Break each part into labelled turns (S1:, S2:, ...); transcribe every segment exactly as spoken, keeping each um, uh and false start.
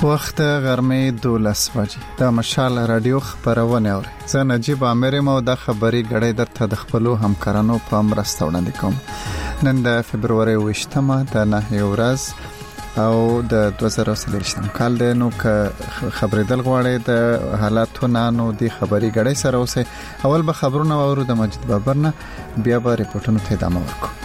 S1: وخت غرمې دولس بجې د مشال رادیو خبرونه اوري. زه نجیب عامر مو د خبري غړې درته د خپلو همکارانو په مرسته وړاندې کوم. نن د فبرवरी وشتمه د نه ورځ او د دوه زره څلورم کال د نو خبرېدل غواړي د حالاتونو نو د خبري غړې سره اوسه. اول به خبرونه اورو د مجید بابرنه، بیا به ریپورتونو ته ادامه ورکو.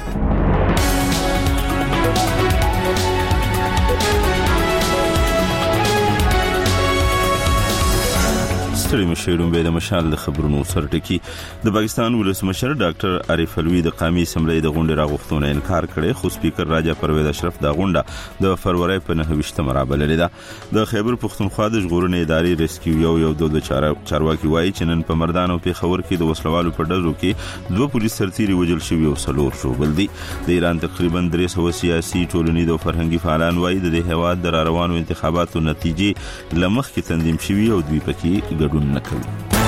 S2: ستړي مشرون به د مشال د خبرونو سرټکی. د پاکستان ولسمشر ډاکټر عارف الوی د قومي اسمبلی د غونډې راغښتونه انکار کړي، خو سپیکر راجا پرویز اشرف د غونډه د فروری په نه ویشتمه مرابلې ده. د خیبر پختونخوا د ژغورنې ادارې ریسکیو یو یو د چارواکي وایي چې نن په مردان او پیښور کې د وسلوالو په ډزو کې دوه پولیس سرتیري وژل شوي او څلور ژوبل دي. د ایران تقریبا درې سوه سیاسي، ټولنیز او فرهنګي فعالان وایي د دې هیواد د روانو انتخاباتو نتیجې لمخ کې تنظیم شوي او دوی پکې ګډون نه کوي.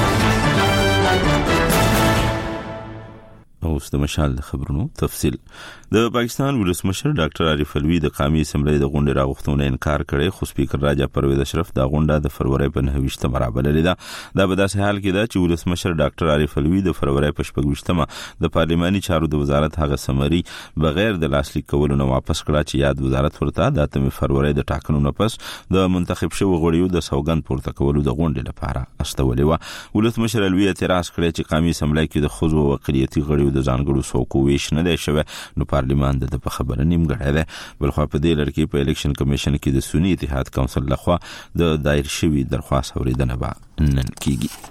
S2: اوس د مشال د خبرونو تفصیل. د پاکستان ولسمشر ډاکټر عارف الوی د قومي اسمبلی د غونډې راغښتونه انکار کړي، خو سپیکر راجا پرویز اشرف د غونډه د فروری په نه ویشتمه مرابلې ده. دا په داسې حال کې ده چې ولسمشر ډاکټر عارف الوی د فروری په شپږ ویشتمه د پارلماني چارو د وزارت هغه سمري بغیر د لاسلیک کولو نه واپس کړه چې یاد وزارت ورته د اتم فروری د ټاکنو نه پس د منتخب شوی غړیو د سوګند پورته کولو د غونډې لپاره استولې و. ولسمشر الوی اعتراض کړی چې قومي اسمبلی کې د خزو او اقلیتي غړیو د ځانګړو څوکو ویش نه دی شوی، نو پارلمان د په خبره نیمګړی دی. بلخوا په دې لړ کې په الیکشن کمیشن کې د سنی اتحاد کونسل لخوا د دایر شوی درخواست اوریدنه به نن کیږي.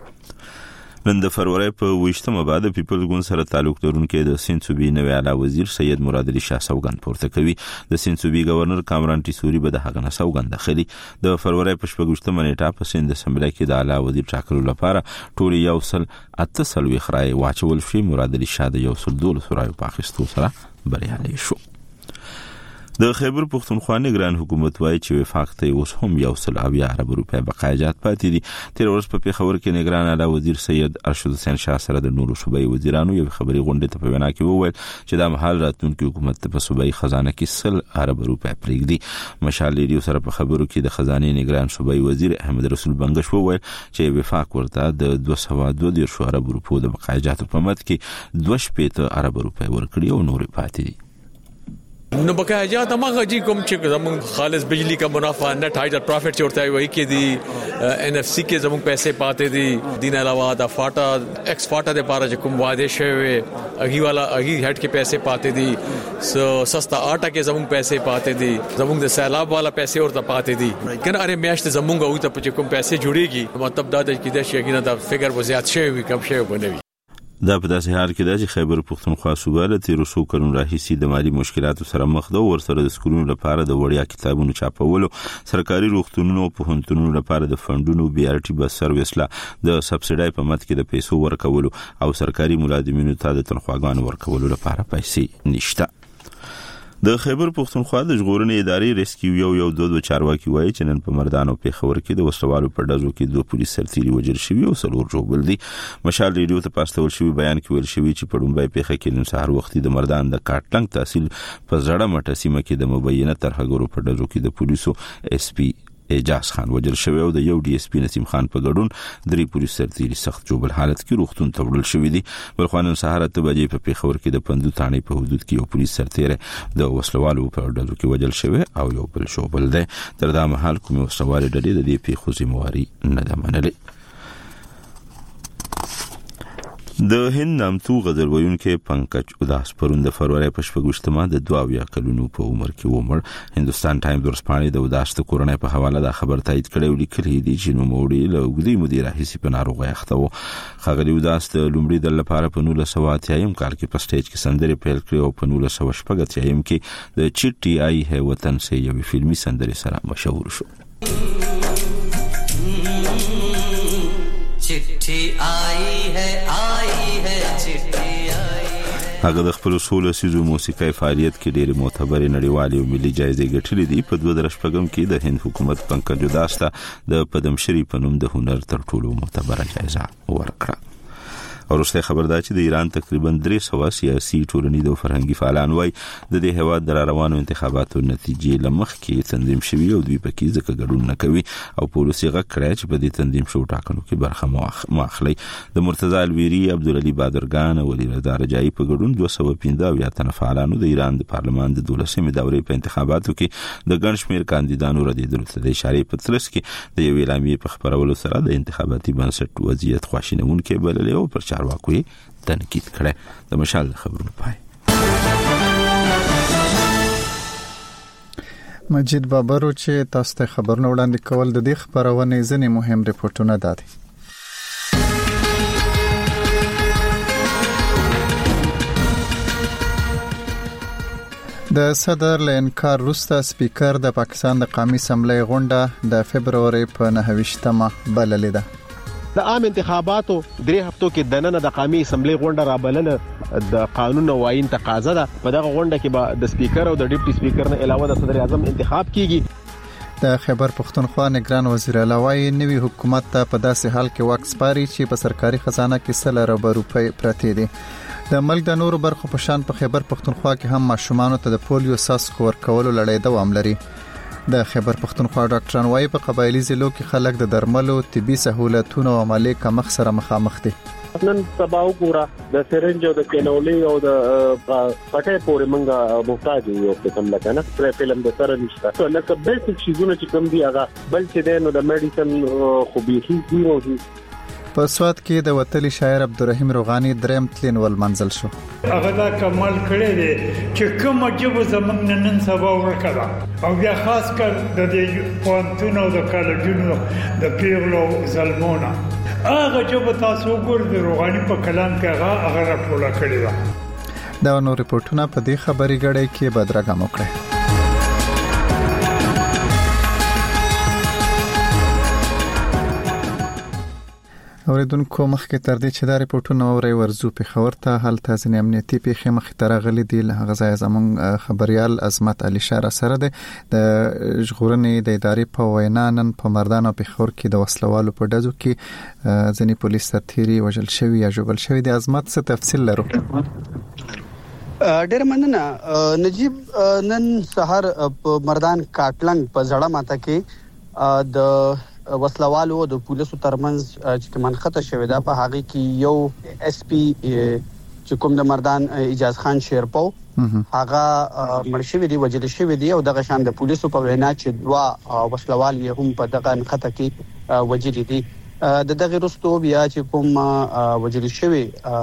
S2: نن د فروری په ویشتمه بعد پیپل ګوند سره تعلق لرونکي د سیند صوبې نوی اعلی وزیر سید مراد علي شاه سوګند پورته کوي. د سیند صوبې گورنر کامران ټیسوري به د هغه نه سوګند اخلي. د فروری په شپږ ویشتمه نیټه په سیند اسمبلی کې د اعلی وزیر ټاکلو لپاره ټول یو سل اته څلوېښت رایې واچول شوې. مراد علي شاه د یو سل دولس رایو په اخیستو سره بریالی شو. د خیبر پختونخوا نگران حکومت وایي چې وفاق ته اوس هم یو سل اویا ارب روپۍ بقایجات پاتې دي. تیر ورځ په پیښور کې نگران اعلی وزیر سید ارشد حسین شاه سره د نورو صوبایي وزیرانو یو خبري غونډه ته په وینا کې وویل چې د مهال راتلونکي حکومت ته په صوبایي خزانه کې سل ارب روپۍ پرېږدي. مشال ریډیو سره په خبرو کې د خزانه نگران صوبایي وزیر احمد رسول بنگش وویل چې وفاق ورته د دوه سوه دوه دېرش ارب روپۍ د بقایجاتو په مد کې دوه شپېته ارب روپۍ ورکړي او نور پاتې دي.
S3: نو بقایجات هغه جی کوم چې زمون خالص بجلی کا منافع نت هایډر پروفٹ چورتا ہے وہی کې دی این ایف سی کې زمون پیسے پاتے دي. دین علاوه دا فاٹا ایکس فاٹا دے پارا چې کوم وعده شوی اگی والا اگی هټ کې پیسے پاتے دي. سو سستا آٹا کې زمون پیسے پاتے دي. زمون د سیلاب والا پیسے ورته پاتے دي. کنه اره میاشت زمون غو ته چې کوم پیسے جوړيږي مطلب دا د کې د شي دا فګر و زیات شوی کم شوی بنوي.
S2: دا په داسې حال کې ده چې خیبر پختونخوا صوبه له تیرو څو کلونو راهیسې د مالي مشکلاتو سره مخ ده. ورسره د سکولونو لپاره د وړیا کتابونو چاپولو، سرکاري روغتونونو او پوهنتونونو لپاره د فندونو بي ار ټي بس سرویس لا د سبسایډي په مت کې د پیسو ورکولو او سرکاري ملازمینو ته د تنخواګانو ورکولو لپاره پیسې نشته. د خیبر پختونخوا د ژغورنې ادارې ریسکیو یو یو دو دو چارواکي وایي چې نن په مردان او پیښور کې د وسلوالو په ډزو کې دوه پولیس سرتیري وژل شوي او څلور ژوبل دي. مشال ریډیو ته پاستول شوی بیان کې ویل شوی چې په لومړۍ پیښه کې نن سهار وختي د مردان د کاټلنګ تحصیل په زړه مټه سیمه کې د مبینه ترهګرو په ډزو کې د پولیسو اس پی اجاز خان وجل شوی او د یو ډي اس پی نسیم خان په ګډون درې پولیس سرتیري سخت جوبل حالت کې روغتون ته وړل شوی دي. بلخوا نن سهار اته بجې په پیښور کې د پندو تانې په حدود کې یو پولیس سرتیری د وسلوالو په ډزو کې وجل شوی او یو بل جوبل دی. تر دا مهال کوم وسلوالي ډلې د دې پیښو ذمہواري نه ده منلې. د هند نامتو غزل ویونکي پنکج اداس پرون د فروری په شپږ ویشتمه د دوه اویا کلونو په عمر کې ومړ. هندوستان ټایمز ورسپانې د اداس د کورنۍ په حواله دا خبر تایید کړی او لیکلي دي چې نوموړی له اوږدې مودې راهیسې په ناروغۍ اخته و. ښاغلي اداس د لومړي ځل لپاره په نولس سوه اتیایم کال کې په سټیج کې سندرې پیل کړې او په نولس سوه شپږ اتیایم کې د چټي آئی ہے وطن سے یوې فلمي سندرې سره مشهور شو. چټي آئی ہے آئی ہے چټي آئی ہے. هغه د خپل سولو سیزو موسیقي فعالیت کې ډېر معتبرې نړیوالې او ملي جایزې ګټلې دي. په دوه زره شپږم کې د هند حکومت پنکج اداس ته د پدم شری په نوم د هنر تر ټولو معتبره جایزه ورکړه. ورسته خبر دا چې د ایران تقریبا درې سوه سیاسي ټولنیز او فرهنګي فعالان وای د دې هواد د روانو انتخاباتو نتیجې لمخ کې تنظیم شوی او دوی پکې ځکه ګډون نه کوي او پولیس یې غږ کړی چې په دې تنظیم شو ټاکنو کې برخه مواخلي. د مرتضی الویری، عبدالعلی بادرګان او ولی رضا رجایی په ګډون دوه سوه پنځه اویا تنه فعالانو د ایران د پارلمان د دولسمې دورې په انتخاباتو کې د ګڼ شمېر کاندیدانو ردېدلو ته د اشارې په ترڅ کې د یوې اعلامیې په خپرولو سره د انتخاباتي بنسټ وضعیت خواشینونکی بللی او پر چارواکو یې تنقید کړی. د مشال خبرونو پای.
S1: مجید بابرو چې تاسو ته خبرونه وړاندې کول د دې خبرونه ځنې مهم ریپورتونه دادي. د صدر له انکار وروسته سپیکر د پاکستان د قومي اسمبلی غونډه د فبروري په نهه ویشتمه بللې ده.
S4: د عام انتخاباتو درې هفتو کې د نن د قومي اسمبلی غونډه را بلله د قانون او آئین تقاضا ده. په دغه غونډه کې به د سپیکر او د ډیپټي سپیکر نه علاوه د صدر اعظم انتخاب کیږي.
S1: د خیبر پختونخوا نگران وزیر علاوه نوی حکومت ته په داسې حال کې واک سپاري چې په سرکاري خزانه کې سل ارب روپۍ پرتې دي. د ملک د نورو برخو په شان په خیبر پختونخوا کې هم ماشومان ته د پولیو ساسکو ورکولو لړۍ دوام لري. د خیبر پختونخوا ډاکټران وايي په قبایلی ضلعو کې خلک د درملو، طبي سہولتونو او عملي کمښت سره مخامخ دي.
S5: نن سبا وګوره د سرنج او د کینولي او د پټه پورې منګه محتاج یو په کوم لکه نه پر فلم د سره نشته. نو لکه بیسیک شیزونه چې کوم دی هغه بل چې دینو د میډیسن خو به هیڅ نه.
S1: په سواد کې د وتلی شاعر عبدالرحیم روغانی دریم تلین ول منزل شو.
S6: هغه دا کمال کړی دی چې کومه جبه زمنګ نن سبا ورکړه او بیا خاص کر د دې پونتونو د کالجونو د پیغلو زلمونه هغه جبه تاسو ګور د روغانی په کلام کې هغه هغه راټوله کړی دا.
S1: دا نو ریپورتونه په دې خبري غړې کې بدرګه موکړه. اوریدونکو مخکې تر دې چې دا ریپورتونه اوري ورزو په خبر ته حل تاسو امنیتي پیښه مخ ته راغلي دي. له غزا زمون خبريال عظمت علي شاره سره ده د ژغورنې د ادارې په وینا نن په مردان او په خور کې د وسلوالو په ډزو کې ځنی پولیس سرتيري وژل شوی یا جوړل شوی د عظمت څه تفصیل لرو.
S7: ډېر مننه نجيب. نن سحر په مردان کاټلنګ په زړه ماته کې د وسلوالو د پولیسو ترمنځ چې منخته شوې ده په هغه کې یو اس پی چې کوم د مردان اجاز خان شیرپو هغه مرشوي دی وجل شوی دی او دغه شان د پولیسو په وینا چې دوا وسلوال یې هم په دغه منخته کې وجل دي. د دغه رستو بیا چې کوم وجل شوی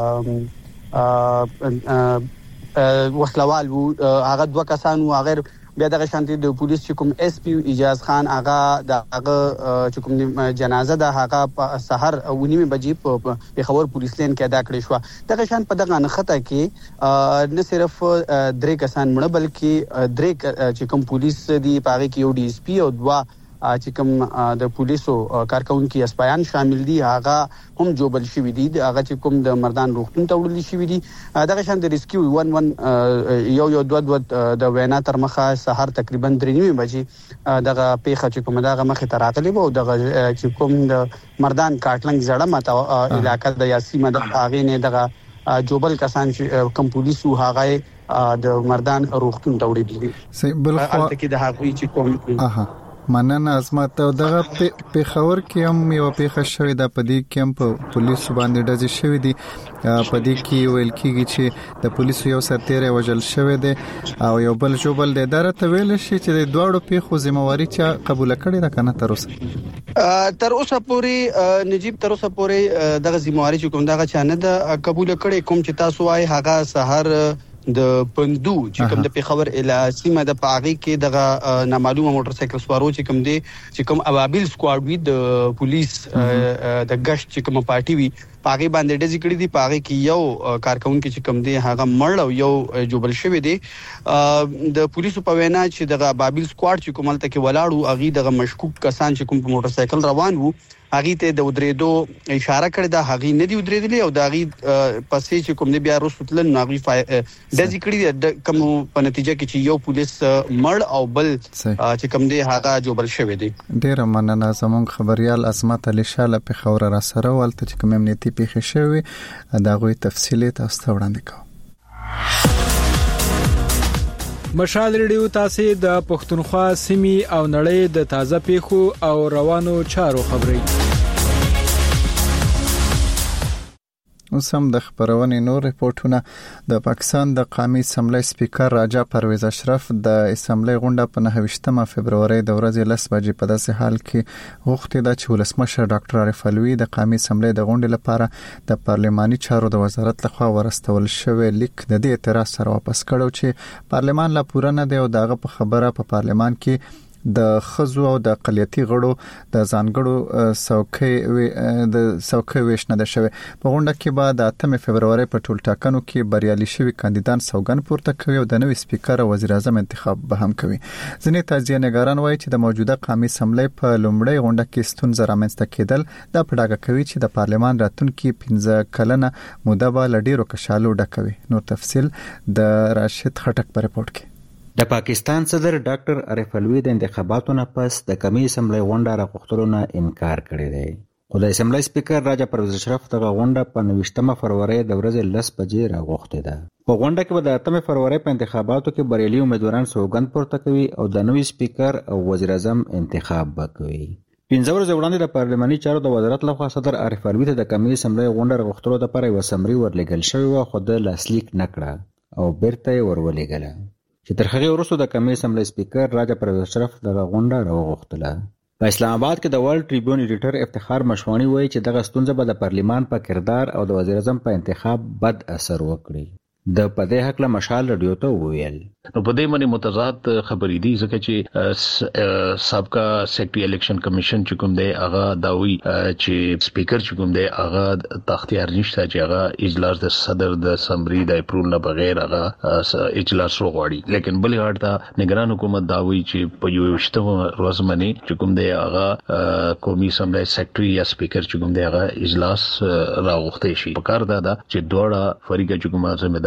S7: وسلوال هغه دوه کسان او غیر بیا دغه شانتي د پولیس چې کوم اس پی اجاز خان هغه دغه چې کوم جنازه ده هغه په سحر ونیمه بجې په خبر پولیس لین کې ادا کړې شو. دغه شان په دغه نخته کې نه صرف درې کسان مړه بلکې درې چې کوم پولیس دی پاره کې یو ډي اس پی او دوا چې کوم د پولیسو کارکونکو اسپایان شامل دي هغه هم جوبل شوی دي. هغه چې کوم د مردان روغتون ته وړل شوی دي. دغه شان د ریسکیو یو یو یو دوه دوه د وینا تر مخه سحر تقریبا درې نیمه بجې دغه پیښه چې کوم دغه مخه تراغلی وو دغه چې کوم د مردان کاټلنګ زړه ماته علاقې د یاسیمه د هغه نه دغه جوبل کسان چې کوم پولیسو هغه د مردان روغتون ته وړل دي.
S1: بل خو
S7: کې د هغوی چې کوم
S1: اها مننه عظمت او دغه په خبر کې هم یو پیښه شوې ده په دې کې هم په پولیسو باندې ډزې شوې دي. په دې کې ویل کېږي چې د پولیسو یو سرتیری وژل شوی دی او یو بل جوبل دی. دا راته ویل شي چې د دواړو پیښو ذمہواری چې قبول کړي ده کنه تر اوسه
S7: تر اوسه پورې نجيب تر اوسه پورې دغه ذمہواری چې کوم دغه چانه ده قبول کړي. کوم چې تاسو وايي هغه سحر د پندو چې کوم د پیښور اله سیمه د پاغي کې دغه نامعلومه موټر سایکل سوارو چې کوم دي چې کوم ابابیل سکواډ وی د پولیس د گشت چې کوم پارټي وی پاغي باندې ډزې کړې دي. پاغي کې یو کارکونکو چې کوم دي هغه مړ او یو جوبل شوی دی. د پولیسو په وینا چې دغه ابابیل سکواډ چې کوملته کې ولاړو اغي دغه مشکوک کسان چې کوم په موټر سایکل روان وو هغه ته د ودریدو اشاره کړې ده، هغه نه دی ودریدلی او د هغه پسې چې کوم دی بیا رسوتل ناغي د ذکر د کوم په نتیجه کې چې یو پولیس مړ او بل چې کوم دی هغه جوړ شوی دی.
S1: ډیر مننه زموږ خبريال عظمت علي شاله په خوره را سره ولته چې کوم امنیتي پیښه شوی دا غوي تفصیلات تاسو ته وړاندې کوم.
S8: مشال ریډیو تاسو د پښتونخوا سیمې او نړۍ د تازه پیښو او روانو چارو خبري.
S1: اوس هم د خبرونې نور ریپورتونه. د پاکستان د قومي اسمبلی سپیکر راجا پرویز اشرف د اسمبلی غونډه په نهه فبروري د ورځې لس بجې په داسې حال کې غوښتي ده چې ولسمشر ډاکټر عارف الوی د قومي اسمبلی د غونډې لپاره د پارلماني چارو د وزارت لخوا ورستول شوی لیک د دې اعتراض سره واپس کړو چې پارلمان لا پوره نه دی او دغه په خبره په پارلمان کې د خزو او د اقلیتي غړو د ځانګړو څوکۍ د څوکۍ ویش نه ده شوی. په غونډه کې بعد د اتم فبروري په ټول ټاکنو کې بریالي شوی کاندیدان سوګن پورته کوي او د نوې سپیکر او وزیر اعظم انتخاب به هم کوي. ځینې تجزیه نگاران وایي چې د موجوده قومي اسمبلی په لومړۍ غونډه کې ستونزې رامنځته کېدل دا په ډاګه کوي چې د پارلمان راتلونکي پنځه کلنه موده به له ډیرو کشالو ډکوي. نور تفصیل د راشد خټک په رپورت کې.
S9: د پاکستان صدر ډاکټر عارف الوی د انتخاباتو نه پس د قومي اسمبلی غونډه راغښتلو نه انکار کړی دی. خو د اسمبلی سپیکر راجا پرویز اشرف دغه غونډه په نهه فبروري د ورځې لس بجې راغښتې ده. په غونډه کې به د اتم فبروري په انتخاباتو کې بریالي امیدواران سوګند پورته کوي او د نوې سپیکر او وزیر اعظم انتخاب وکوي. پنځه ورځې وړاندې د پارلماني چارو د وزارت لخوا صدر عارف الوی ته د قومي اسمبلی غونډه راغښتلو لپاره یو سمري ورلېږل شوی و خو د لاسلیک نه کړه او بیرته یې ورولېږله چې تر هغه وروسته د قومي اسمبلی سپیکر راجا پرویز اشرف دغه غونډه راوغښتله. په اسلام آباد کې د ورلد ټریبیون ایډیټر افتخار مشوانی وایي چې دغه ستونزه به د پارلمان په کردار او د وزیر اعظم په انتخاب بد اثر وکړي. د پدې حق له مشال رادیو ته ویل
S10: نو په دې باندې متضاد خبرې دي ځکه چې سابقا سیکرټري الیکشن کمیشن چې کوم دی هغه داوی چې سپیکر چې کوم دی هغه تختیار نشته چې هغه اجلاس د صدر د اسمبلی د اپروول نه بغیر هغه اجلاس وغوړي. لیکن بل هغه ته نگران حکومت داوی چې په یو وشتمه ورځ باندې چې کوم دی هغه قومي اسمبلی سیکرټري یا سپیکر چې کوم دی هغه اجلاس راغوښتي شي. په کار دا ده چې دوړه فریقه چې کومه ځمېدار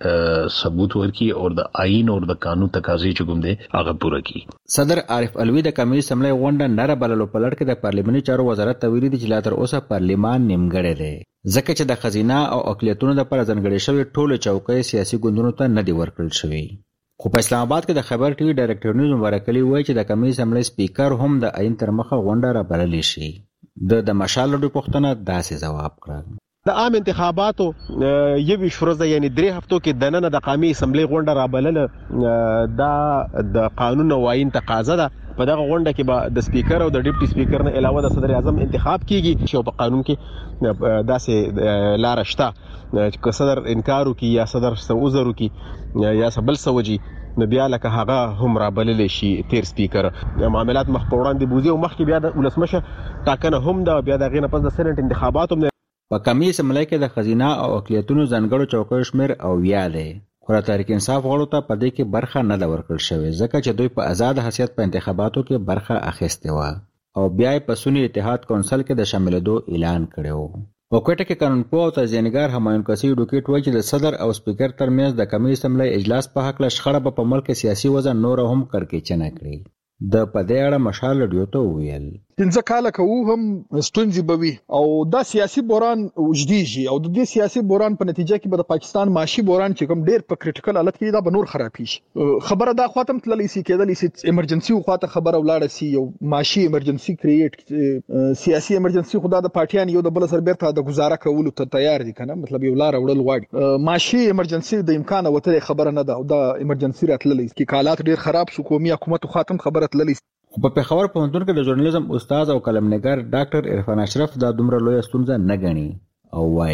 S10: ثبوت ورکی او د آئین او د قانون تقاضې چې کوم دي هغه پوره کی.
S9: صدر عارف الوی د قومي اسمبلی غونډه نره بللو په لړ کې د پارلماني چارو وزارت ته ویلي دي چې لا تر اوسه پارلمان نیمګړی دی ځکه چې د خزینه او اقلیتونو لپاره ځانګړې شوی ټول چوکۍ سیاسي ګوندونو ته نه دی ورکړل شوی. خو په اسلام آباد کې د خبر ټي وي ډایرکټر نیوز مبارک علي وایي چې د قومي اسمبلی سپیکر هم د آئین تر مخه غونډه را بللی شي. د د مشال لډو پښتنه داسې جواب کړ.
S4: د عام انتخاباتو یوه شورزه یعنی درې هفتو کې د نن د قومي اسمبلی غونډه را بلل دا د قانون او آئین تقاضا ده. په دغه غونډه کې به د سپیکر او د ډیپټي سپیکر نه علاوه د صدر اعظم انتخاب کیږي چې په قانون کې داسې لار شته چې صدر انکار وکي یا صدر سوزر وکي یا سبل سوجي نو بیا لکه هغه هم را بلل شي تیر سپیکر معاملات مخ په وړاندې بوزي او مخکې بیا د ولسمشر ټاکنه هم ده بیا د غینه پس د سېنات انتخاباتو
S9: په قومي اسمبلی کې د خزینه او اقلیتونو ځانګړو چوکیو شمیر او یا دی خو تحریک انصاف غړو ته په دې کې برخه نه ده ورکړل شوې ځکه چې دوی په آزاد حیثیت په انتخاباتو کې برخه اخیستې وه او بیا په سنی اتحاد کونسل کې د شاملېدو اعلان کړی. په کوټه کې قانونپوه او تجزیه‌نګار همایون کسی ډوکیټ وایي چې د صدر او سپیکر ترمنځ د قومي اسمبلی اجلاس په حق له شخړه په ملک سیاسي وضع نور هم کړکېچنه کړي. د پدې اړه مشال رادیو ته ویل
S11: پنځه کاله کوو هم ستونزې بوي او دا سیاسي بحران وجديږي او د دې سیاسي بحران په نتیجه کې به د پاکستان معاشي بحران چې کوم ډېر په کریټیکل حالت کې دا به نور خراب شي. خبره دا خاطم تللی سي کېدلی سي ایمرجنسي خواته خبره ولاړه سي یو معاشي ایمرجنسي کریټ سیاسي ایمرجنسي خدا د پارټیان یو د بل سره بیرته د گزاره کولو ته تیار دي کنه مطلب یو لار وړل غواړي. معاشي ایمرجنسي د امکان وته خبره نه ده او دا ایمرجنسي راتللی کی حالات ډېر خراب سو قومي حکومت خاطم خبره تللی.
S9: په پېښور پوهنتون کې د ژورنالیزم استاد او قلمنګار ډاکټر عرفان اشرف دا دومره لوی ستونزه نه ګڼي او وایي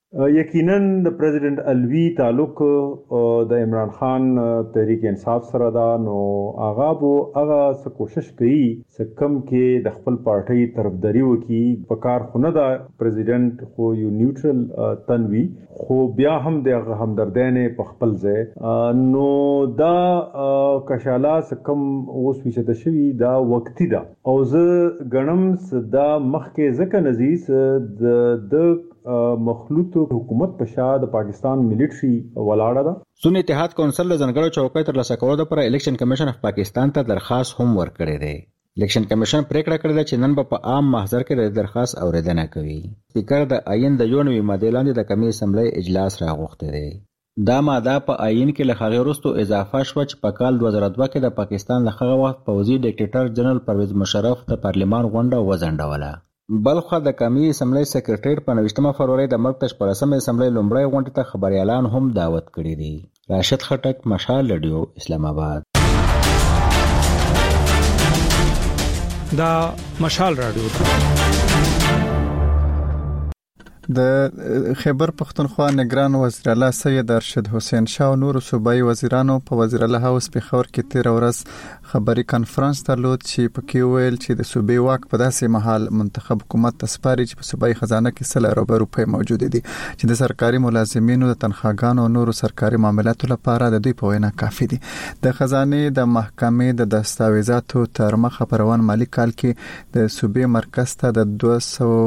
S12: یقینا د پریزیدنت الوی تعلق د عمران خان تحریک انصاف سره دا نو هغه بو هغه څه کوشش کوي چې کم کې د خپل پارټي طرفداري وکي په کار خونه دا پریزیدنت خو یو نیوټرل تنوي خو بیا هم د همدردانه په خپل ځای نو دا کشاله څه کم اوس وشته شوی دا وقتی دا او زه غنم صدا مخکې ځکه نزيز د د مخلوط حکومت په شا د پاکستان ملټري ولاړه ده
S9: سن اتحاد کونسل د ځنګړو چوکۍ تر لاسه کولو لپاره الیکشن کمیشن اف پاکستان ته درخواست هم ورکړی دی. الیکشن کمیشن پریکړه کړې ده چې نن په عام محضر کې د درخواست اوریدنه کوي. سپیکر د آئین د یو نوي ماده لاندې د کمی اسمبلی اجلاس راغوښته دی. دا ماده په آئین کې له هغې وروسته اضافه شوه چې په کال دوه زره دوه کې د پاکستان له هغه وخت پوځي ډیکټیټر جنرال پرویز مشرف د پارلمان غونډه وځنډوله. بلخوا د قومي اسمبلی سیکریټریټ په نوشتمه فروری د ملک تشپړسمه اسمبلی لومړی غونډې ته خبريالان هم دعوت کړي دي. راشد خټک، مشال رادیو، اسلام آباد.
S8: دا مشال رادیو
S1: د خیبر پختونخوا نگران وزیر اعلی سید ارشد حسین شاه او نور صوبایي وزیرانو په وزیر اعلی هاوس پیښور کې تیر ورځ خبري کانفرنس درلود چې پکې ویل چې د صوبې واک په داسې محل منتخب حکومت تسپاري چې په صوبایي خزانه کې سل ارب روپۍ موجود دي چې د سرکاري ملازمینو د تنخواګانو او نورو سرکاري معاملاتو لپاره د دوی په وینا کافي دي. د خزانه د محکمې د دستاویزاتو تر مخه په روان مالی کال کې د صوبې مرکز ته د دوه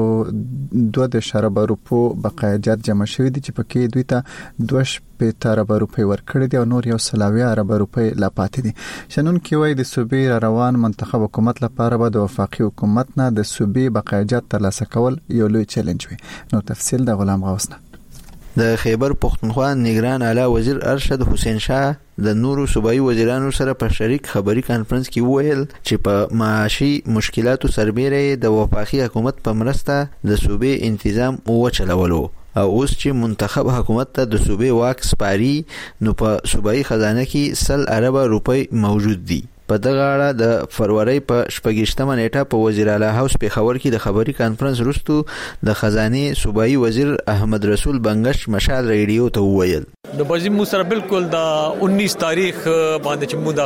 S1: سوه دوه اشاریه روپو بقایجات جمع شوی دي چې پکې دوی ته دوه شپږ ارب روپۍ ورکړي دي او نور یو سلاوي ارب روپۍ لا پاتې دي. شنن کې وایي د صوبې روان منتخب حکومت لپاره به د وفاقي حکومت نه د صوبې بقایجات ترلاسه کول یو لوی چیلنج وي. نو تفصیل د غلام غوث نه.
S13: د خیبر پختونخوا نگران اعلی وزیر ارشد حسین شاه د نورو صوبایي وزیرانو سره په شریک خبري کانفرنس کې وویل چې په معاشي مشکلاتو سربېره د وفاقي حکومت په مرسته د صوبې انتظام وچلولو او اوس چې منتخب حکومت ته د صوبې واک سپاري نو په صوبایي خزانه کې سل ارب روپۍ موجود دي. په دغه اړه د فروری په شپږشتمه نیټه په وزیر اعلی هاوس پیښور کې د خبري کانفرنس وروسته د خزانه صوبایي وزیر احمد رسول بنگش مشال ریډیو ته وویل
S3: د بازی مو سره بالکل د انیس تاریخ باندې چې مو د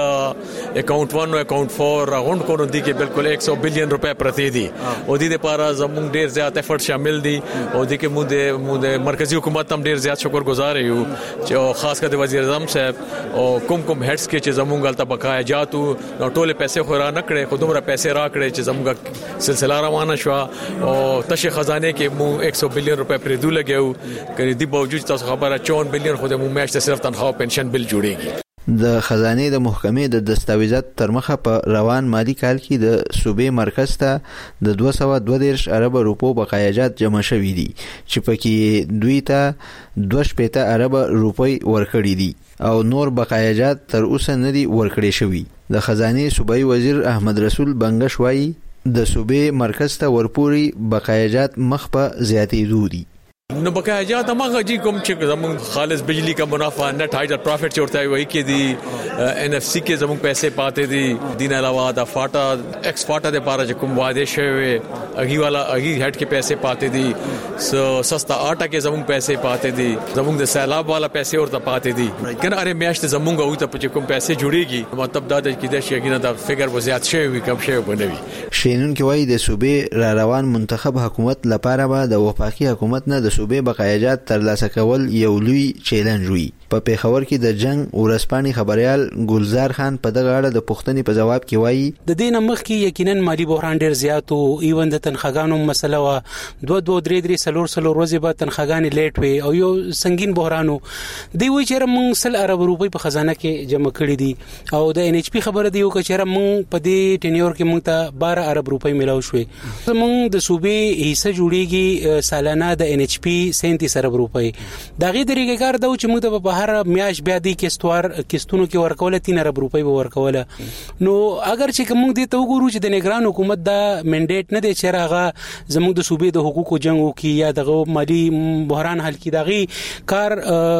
S3: خپل اکاونټ ون او اکاونټ فور راغونډ کړو دي کې بالکل یک سو بلین روپے پرتی دي او د دې لپاره زموږ ډیر زیات افورت شامل دي او د کې مو د مو د مرکزی حکومت هم ډیر زیات شکرګزار یو چې خاص کر د وزیر اعظم صاحب او کوم کوم هډس کې چې زموږ غلطه بقای جاتو نو ټول پیسې خو را نکړې خو دومره پیسې را کړې چې زموږ سلسله روانه شو او تشه خزانه کې مو یک سو بلین روپے پرې دو لګیو کړي دی باوجود تاسو خبره چون بلین خو د مو میاشت صرف تنخواه پنشن بل جوړیږي.
S13: د خزانه د محکمې د دستاویزات تر مخه په روان مالی کال کې د صوبې مرکز ته د دوه سوه دوه دېرش ارب روپو بقایجات جمع شوي دي چې پکې دوی ته دوه شپېته ارب روپۍ ورکړي دي او نور بقایجات تر اوسه نه دي ورکړي شوي. د خزانه صوبایي وزیر احمد رسول بنگش وایي د صوبې مرکز ته ورپوري بقایجات مخ په زیاتېدو دي.
S3: نو بقایجات هغه جی کوم چې زمون خالص بجلی کا منافع نت هایډر پروفټ چورتا وي کې دي ان اف سی کې زمون پیسې پاتې دي دین علاوه د فاټا ایکس فاټا د پاره چې کوم واده شوی اغي والا اغي هټ کې پیسې پاتې دي سو سستا آټا کې زمون پیسې پاتې دي زمون د سیلاب والا پیسې ورته پاتې دي کنه اره میاشت زمونږ او ته چې کوم پیسې جوړيږي مطلب دا د کې د شي د فګر وزیات شوی وي کم شوی بنوي.
S13: شینون کې وایي د صوبې را روان منتخب حکومت لپاره به د وفاقي حکومت نه د صوبې بقایجات ترلاسه کول یو لوی چیلنج وي. په پیښور کې د جنگ ورسپانې خبريال ګلزار خان په دغه اړه د پوښتنې په جواب کې وایي
S14: د دې نمخ کې یقینا مالی بحران ډیر زیات او ایوند د تنخواګانو مسله وا دوه دوه درې درې سلور سلور ورځې به تنخواګانې لیټ وي او یو سنگین بحرانو دی وی چې موږ سل ارب روپۍ په خزانه کې جمع کړې دي او د ان ایچ پی خبره دی یو چې موږ په دې ټینیور کې موږ ته بارہ ارب روپۍ ملاو شوې موږ د صوبې حصہ جوړیږي سالانه د ان ایچ پی سینتیس ارب روپۍ دا غي طریقې کار دا چې موږ د په هر میاش بیا د کیستوار کیستونو کې ورکول تین ارب روپۍ به ورکول نو اگر چې موږ دې ته وګورو چې د نگران حکومت دا منډیټ نه دی چې راغه زموږ د صوبې د حقوقو جنگ وکي یا د مالی بحران حل کی دغه کار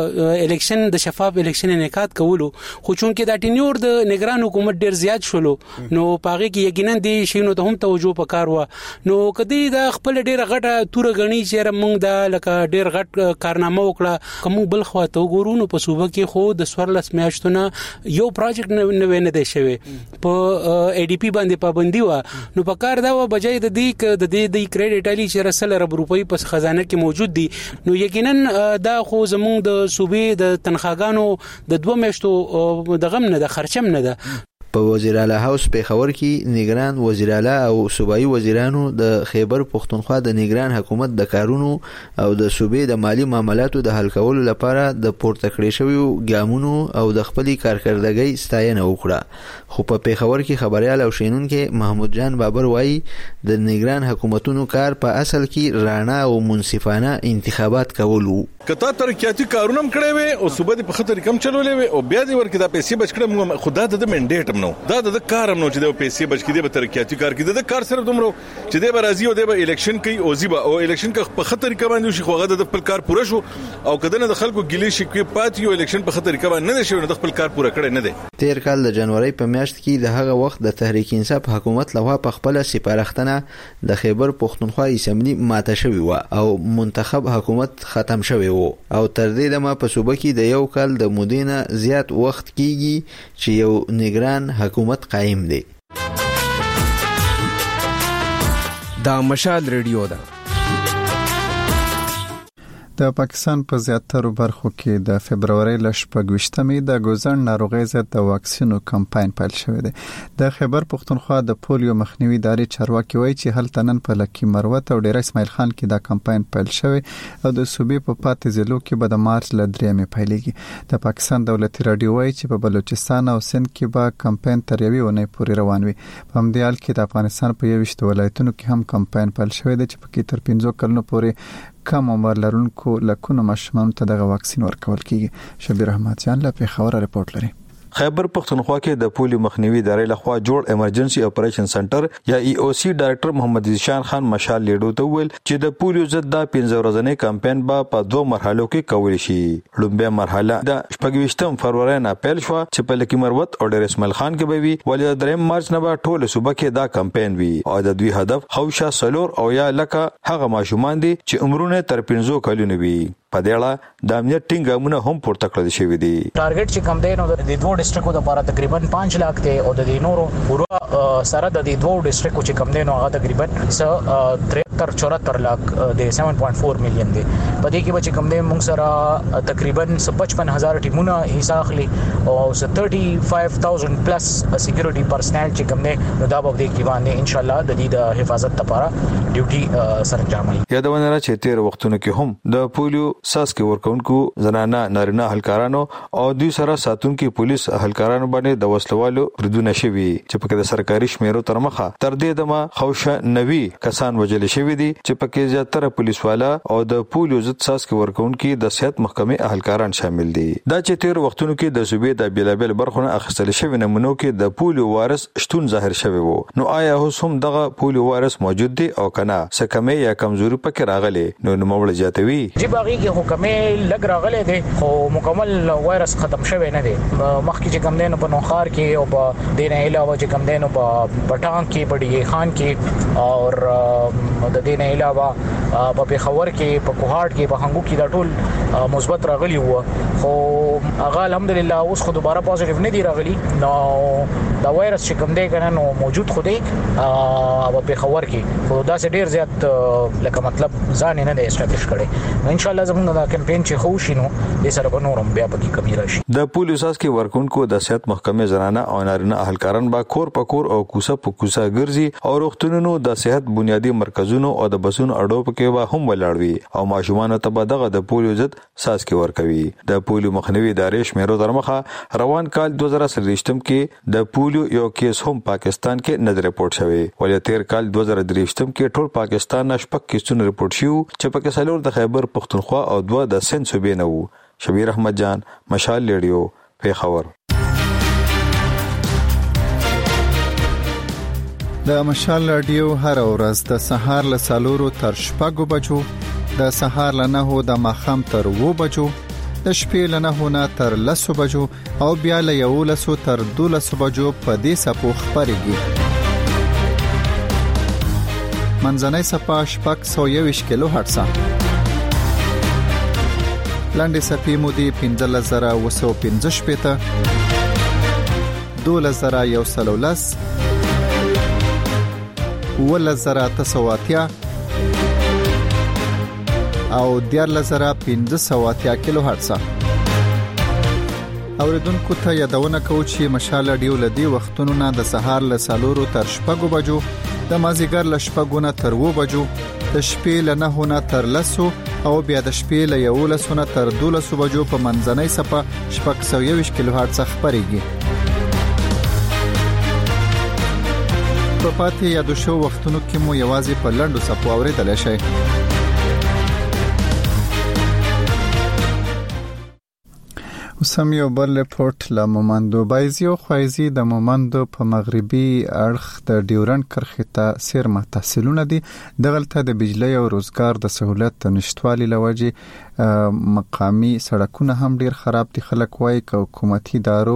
S14: الیکشن د شفاف الیکشن انعقاد کولو خو چون کې دا ټینیور د نگران حکومت ډیر زیات شولو نو پاغه کې یقینا دې شینو ته هم توجه وکړو نو کدی دا خپل ډیر غټه تور غنی چې موږ د لکه ډیر غټ کارنامه وکړه کوم بل خوا ته ګورونو په صوبه کې خو د سورلس میاشتونه یو پروجیکټ نه نه دی شوی په ای ډي پی باندې پابندي و نو په کار دا و بجای د دې د دې د کریډټ علي چې رسل رب روپۍ په خزانه کې موجود دي نو یقینا دا خو زموږ د صوبې د تنخواګانو د دوه میاشتو د غم نه د خرچم نه ده.
S13: په وزیر اعلی هاوس پیښور کې نگران وزیر اعلی او صوبایي وزیرانو د خیبر پښتونخوا د نگران حکومت د کارونو او د صوبې د مالی معاملاتو د حل کولو لپاره د پورته کړې شویو ګامونو او د خپلې کارکردګۍ ستاینه وکړه. خو په پیښور کې خبريال او شینونکو محمود جان بابر وایي د نگران حکومتونو کار په اصل کې راڼه او منصفانه انتخابات کول وو.
S15: کته ترقیاتي کارونه کړې وي او صوبې د خطر کم چلولې وي او بیا دې ورکې د پیسې بچ کړم خدا د منډیټ نو دا د کارم نو چې د پیسې بچ کړي به ترقیاتي کار کړي د کار سره دومره چې د برازي او د الیکشن کوي او زیبا او الیکشن که په خطر کې باندې شي خوغه د خپل کار پوره شو او کدن د خلکو ګلی شي کې پاتې یو الیکشن په خطر کې باندې نه شي د خپل کار پوره کړي نه دي.
S13: تیر کال د جنوري په میاشت کې د هغه وخت د تحریک انصاف حکومت لخوا په خپل سپارښتنه د خیبر پښتونخوا اسمبلی ماته شوی و او منتخب حکومت ختم شوی و او تر دې دمه په صوبه کې د یو کال د مودینه زیات وخت کېږي چې یو نگران حکومت قائم دی.
S16: دا مشال ریډیو ده.
S1: د پاکستان په زیاترو برخو کې د فبرवरी لشپږویشتمې د ګوزن ناروغۍ ضد د واکسینو کمپاین پیل شوی دی. د خیبر پښتونخوا د پولیو مخنیوي ادارې چارواکي وایي چې هلته نن په لکی مروت او ډیر اسماعیل خان کې دا کمپاین پیل شوی او د صوبې په پاتې ضلعو کې به د مارچ ل درېمې پیلېږي. د پاکستان دولتي رادیو وایي چې په بلوچستان او سند کې به کمپاین تر یوې اونۍ پورې روان وي. په همدې حال کې د افغانستان په یوویشت ولایتونو کې هم کمپاین پیل شوی دی چې پکې تر پنځو کلونو پورې کم عمر لرونکو لکونو ماشومانو ته دغه واکسین ورکول کیږي. شبیر احمد جان له پیښور رپورټ لري.
S17: خیبر پښتونخوا کې د پولیو مخنیوي ادارې لخوا جوړ ایمرجنسي اپریشن سنټر یا ای او سی ډایرکټر محمد ذیشان خان مشال لیډو ته ویل چې د پولیو ضد د پنځه ورځې کمپاین به په دوه مرحلو کې کول شي. لومړی مرحله د شپږویشتم فروری نه پیل شو چې په لکی مروت او ډیر اسماعیل خان کې به وي ولې د دریم مارچ نه به ټول صوبه کې دا کمپاین وي او د دوی هدف خوشا سلور او یا لکه هغه ماشومان دي چې عمرونه تر پنځو کلونو وي. په دې اړه د امنیت ټینګامونه هم پورته کړل شوی دي.
S18: ټارګټ چې کم دی نو د دوه ډیسټریکټو لپاره تقریبا پنځه لک دی او د نورو پورا سره د دوه ډیسټریکټو چې کم دی نو هغه تقریبا تر چورهتر لک د سبعه پوینټ چار میلیون دی. په دې کې به چې کم دی موږ سره تقریبا پچپن هزار ټیمونه حصہ اخلي او پنځه هزار پلس سکیورټي پرسنل چې کم دی نو دا به د کې باندې ان شاء الله د دې د حفاظت لپاره ډیوټي سرانجامي.
S17: یادونه را چې تیر وختونو کې هم د پولیو ساس کې ورکونکو زنانه نارینه اهلکارانو او دوی سره ساتونکو پولیس اهلکارانو باندې د وسلوالو پردونه شوي چې په د سرکاري شمیرو تر مخه تر دې دمه خوشه نوي کسان وجل شوي دي چې پکې زیاتره پولیس والا او د پولیو ضد ساس کې ورکونکو د صحت محکمې اهلکاران شامل دي. دا چې تیر وختونو کې د صوبې د بیلابل برخونه اخیستل شوی نمونو کې د پولیو وارث شتون ظاهر شوی وو. نو آیا اوس هم دغه پولیو وارث موجود دي او کنه څه کمې یا کمزوري پکې راغلي؟ نو نوموړ جاتوي
S18: کې حکومت لګ راغله دي خو مکمل وایرس ختم شوی نه دي. مخکې چې کم دینو په نوخار کې او په دینه علاوه چې کم دینو په پټان کې بډی خان کې او د دینه علاوه په پیښور کې په کوهاټ کې په هنګو کې دا ټول مثبت راغلي وو خو هغه الحمدلله اوس خو دوباره پوزټیو نه دي راغلي. نو دا وایرس چې کم دی کنه نو موجود خو دی په پیښور کې خو دا ډیر زیات لکه مطلب ځان نه دی اسټابلیش کړي. ان شاء الله زموږ دا کمپاین چې خو شینو د سره په نورم بیا پکې کمی راشي.
S17: د پولیس اساس کې ورکونکو د صحت محکمې زنانه او نارینه اهلکاران با کور په کور او کوسه په کوسه ګرځي او روغتونونو د صحت بنیادی مرکزونو او د بسونو اډو په به هم ولاړوي او ماشومان ته به دغه د پولیو ضد ساس کې ورکوي. د پولیو مخنیوي ادارې شمیرو تر مخه روان کال دوه زره سلويشتم کې د پولیو یو کیس هم پاکستان کې نه ریپورت شوی ولې تیر کال دوه زره دریشتم کې ټول پاکستان نشپک کیسونه ریپورت شو چې پکې سلور د خیبر پښتونخوا او دوه د سند صوبې نه وو. شبیر احمد جان مشال ریډیو پیښور.
S1: د مشال رادیو هر ورځ د سهار له سالورو تر شپږو بجو، د سهار له نهو د ماښام تر اوو بجو، د شپې له نهو نه تر لسو بجو او بیا له یولسو تر دولسو بجو په دې سپو خپرېږي. منځنۍ سپه شپږ سوه یوویشت کیلو هرتز. لاندې صفې مو دي پنځه زره وسو پنځه شپېته دوله زره یو سل ولس اوله زره اته سوه اتیا او دیارلس زره پنځه سوه اتیا کیلو هرتز. اوریدونکو ته یادونه کوم چې مشال رادیو لدی وختونو نه د سهار له سالورو تر شپږو بجو، د مازیګر له شپږو نه تر اوو بجو، د شپې له نهو نه تر لسو او بیا د شپې له یولسو نه تر دولسو بجو په منځنۍ صفه شپږ سوه یوویشت کیلو هرتز خبريږي. په پاتې یادو شو وختونو کې مو یوازې په لنډو صفو اوریدل شي. سمیو بل پورت لا مومندو بایزیو خوایزی د مومندو په مغربي اړخ د ډیورنډ کرښې ته سیرمه تحصیلونه دي. دغلته د بجلی او روزګار د سہولت نشټوالي لوجه مقامی سړکونه هم ډیر خراب دي. خلک وایي ک حکومتي دارو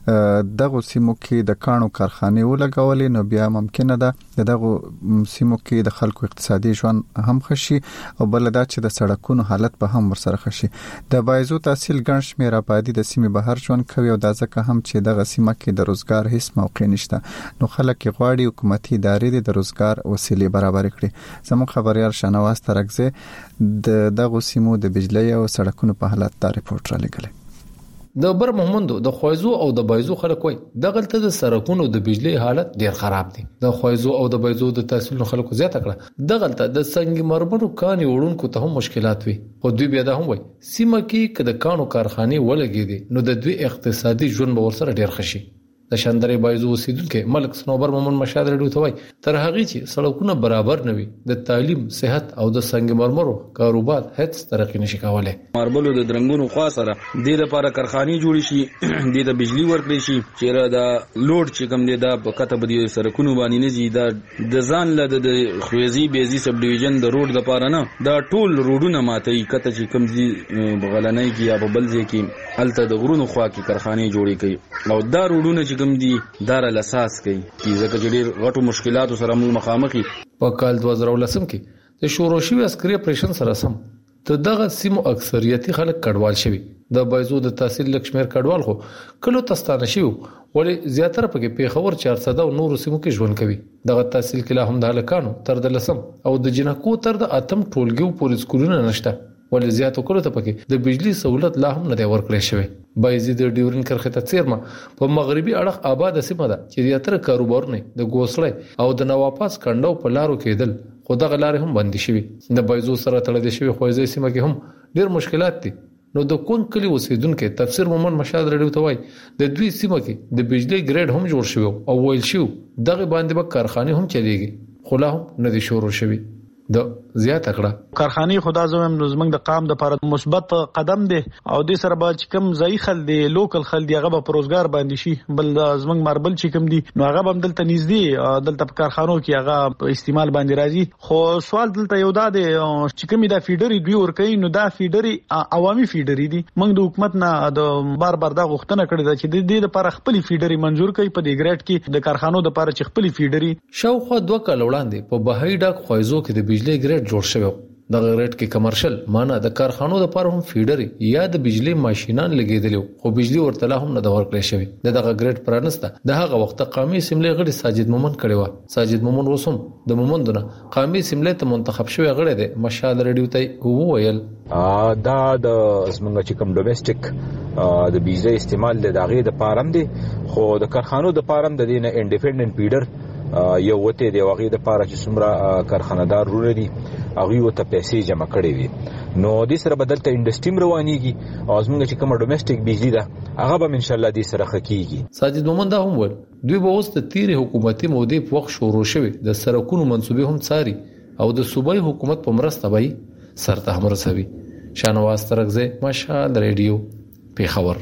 S1: دغه سیمو کې د کانو کارخانه ولګولې نو بیا ممکن ده دغه سیمو کې د خلکو اقتصادي ژوند هم خشي او بل دا چې د سړکونو حالت به هم ورسره خشي. د بایزو تحصیل ګڼ شمېر آبادی د سیمې بهر ژوند کوي او دا ځکه هم چې دغه سیمه کې د روزګار هیڅ موقع نشته. نو خلک غواړي حکومتي ادارې د روزګار وسیلې برابر کړي. زموږ خبريال شنواز ترکزه د دغه سیمو د بجلی او سړکونو په حالت دا ریپورت را لګلې.
S19: د بر محمدو د خوایزو او د بایزو خلک وای دغلته د سړکونو د بجلی حالت ډیر خراب دي. د خوایزو او د بایزو د تحصیل خلکو زیاته کړه دغلته د سنگ مرمرو کاني وړونکو ته هم مشکلات وي. خو دوی بیا د هم وای سیمه کې کده کانو کارخانه ولګي دي نو د دوی اقتصادي ژوند به ورسره ډیر خشي. د شاندرې بایزو اوسیدونکو ملک سنوبر مومن مشاد رډو ته وای تر هغه چې سړکونه برابر نه وي د تعلیم صحت او د سنگ مرمرو کاروبار هیڅ ترقی نشي کولای.
S20: ماربلو د درنګونو خوا سره د لپاره کارخانه جوړ شي د بجلی ورکړي شي چې را د لوډ چې کوم دی دا په کته بدی سړکونو باندې نه زی دا د ځان له د خویزي بیزي سب ډیویژن د روډ د لپاره نه دا ټول روډونه ماته کته چې کوم زی بغلنۍ کې یا په بلځي کې الته د غرونو خوا کې کارخانه جوړې کوي او دا روډونه کوم دي دار الاساس کوي چې ځکه چې ډېر غټو مشکلاتو سره موږ مخامخ یو.
S19: په کال دوه زره ولس کې د شوروشي عسکري اپریشن سره سم ته دغه سیمو اکثریتي خلک کډوال شوي. د بایزو د تحصیل لکشمیر کډوال خو کلو تستانه شي ولی زیاتره پکې پیښور چار سده او نورو سیمو کې ژوند کوي. دغه تحصیل کله هم د هلکانو تر د لسم او د جنکو تر د اتم ټولګیو پورې سکولونه نشته. ولې زیاتو کړو ته پکې د بجلی سہولت لا هم نه دی ورکړی شوی. بایزي د ډیورنډ کرښې ته څیرمه په مغربي اړخ آباد سیمه ده چې زیاتره کاروبارونه د ګوسړې او د نواپاس کندو په لارو کېدل خو دغه لارې هم بندي شوی. د بایزو سره تړلې شوی خوځې سیمه کې هم ډیر مشکلات دي. نو د کون کلی اوسیدونکو تفسیر مومن مشاد رډیو ته وای د دوی سیمه کې د بجلی ګریډ هم جوړ شوی او ویل شو دغه باندې به کارخانه هم چلیږي خو لا هم نه دي شروع شوی. د زیات کړه
S21: کارخانه خدا زمم زمنګ د قام د لپاره مثبت قدم دی او د سره به چې کم ځای خل دی لوکل خل دی هغه په روزګار باندې شي بل زمنګ ماربل چې کم دی نو هغه هم دلته نږدې دلته په کارخانو کې هغه استعمال باندې راځي. خو سوال دلته یو دا دی چې کمی دا فیډری دوی ور کوي نو دا فیډری عوامي فیډری دي. موږ د حکومت نه د بار بار دا غوښتنه کړې ده چې د دې لپاره خپل فیډری منزور کړي په دې ګریډ کې د کارخانو لپاره چې خپل فیډری
S19: شاوخوا دوه کال وړاندې په بهایی ډاک خوایزو کې د بجلی ګریډ جوړ شوی. د ګریډ کې کمرشل معنا د کارخانو لپاره هم فیډر یا د بجلی ماشينان لګیدل خو بجلی ورته هم نه د ورکړی شوی. دغه ګریډ پرانسته د هغه وخت قومي اسمبلی غړي ساجد مومن کړي و. ساجد مومن وسوم د مومندونه قومي اسمبلی ته منتخب شوی غړي دی. مشال رډیو ته وویل
S22: دا د زمونږ چې کوم ډومېسټک د بجلی استعمال د داغه د پارم دی خو د کارخانو د پارم د دینه انډیپندنت فیډر یو وته دی واغې د پاره چې څومره کارخانه‌دار رول دي هغه وته پیسې جمع کړي وي نو د سره بدلته انډستری روانيږي او زموږ چې کوم ډومېسټک بجلی ده هغه به ان شاء الله د سره خکېږي.
S19: ساجد مومن دا هم ول دوی به اوس د تیر حکومتي مودې په وخت شروع شوی د سرکونو منسوبې هم څاري او د صوبایي حکومت په مرسته به سرته هم رسوي. شانواز ترکزه مشال رادیو پیښور.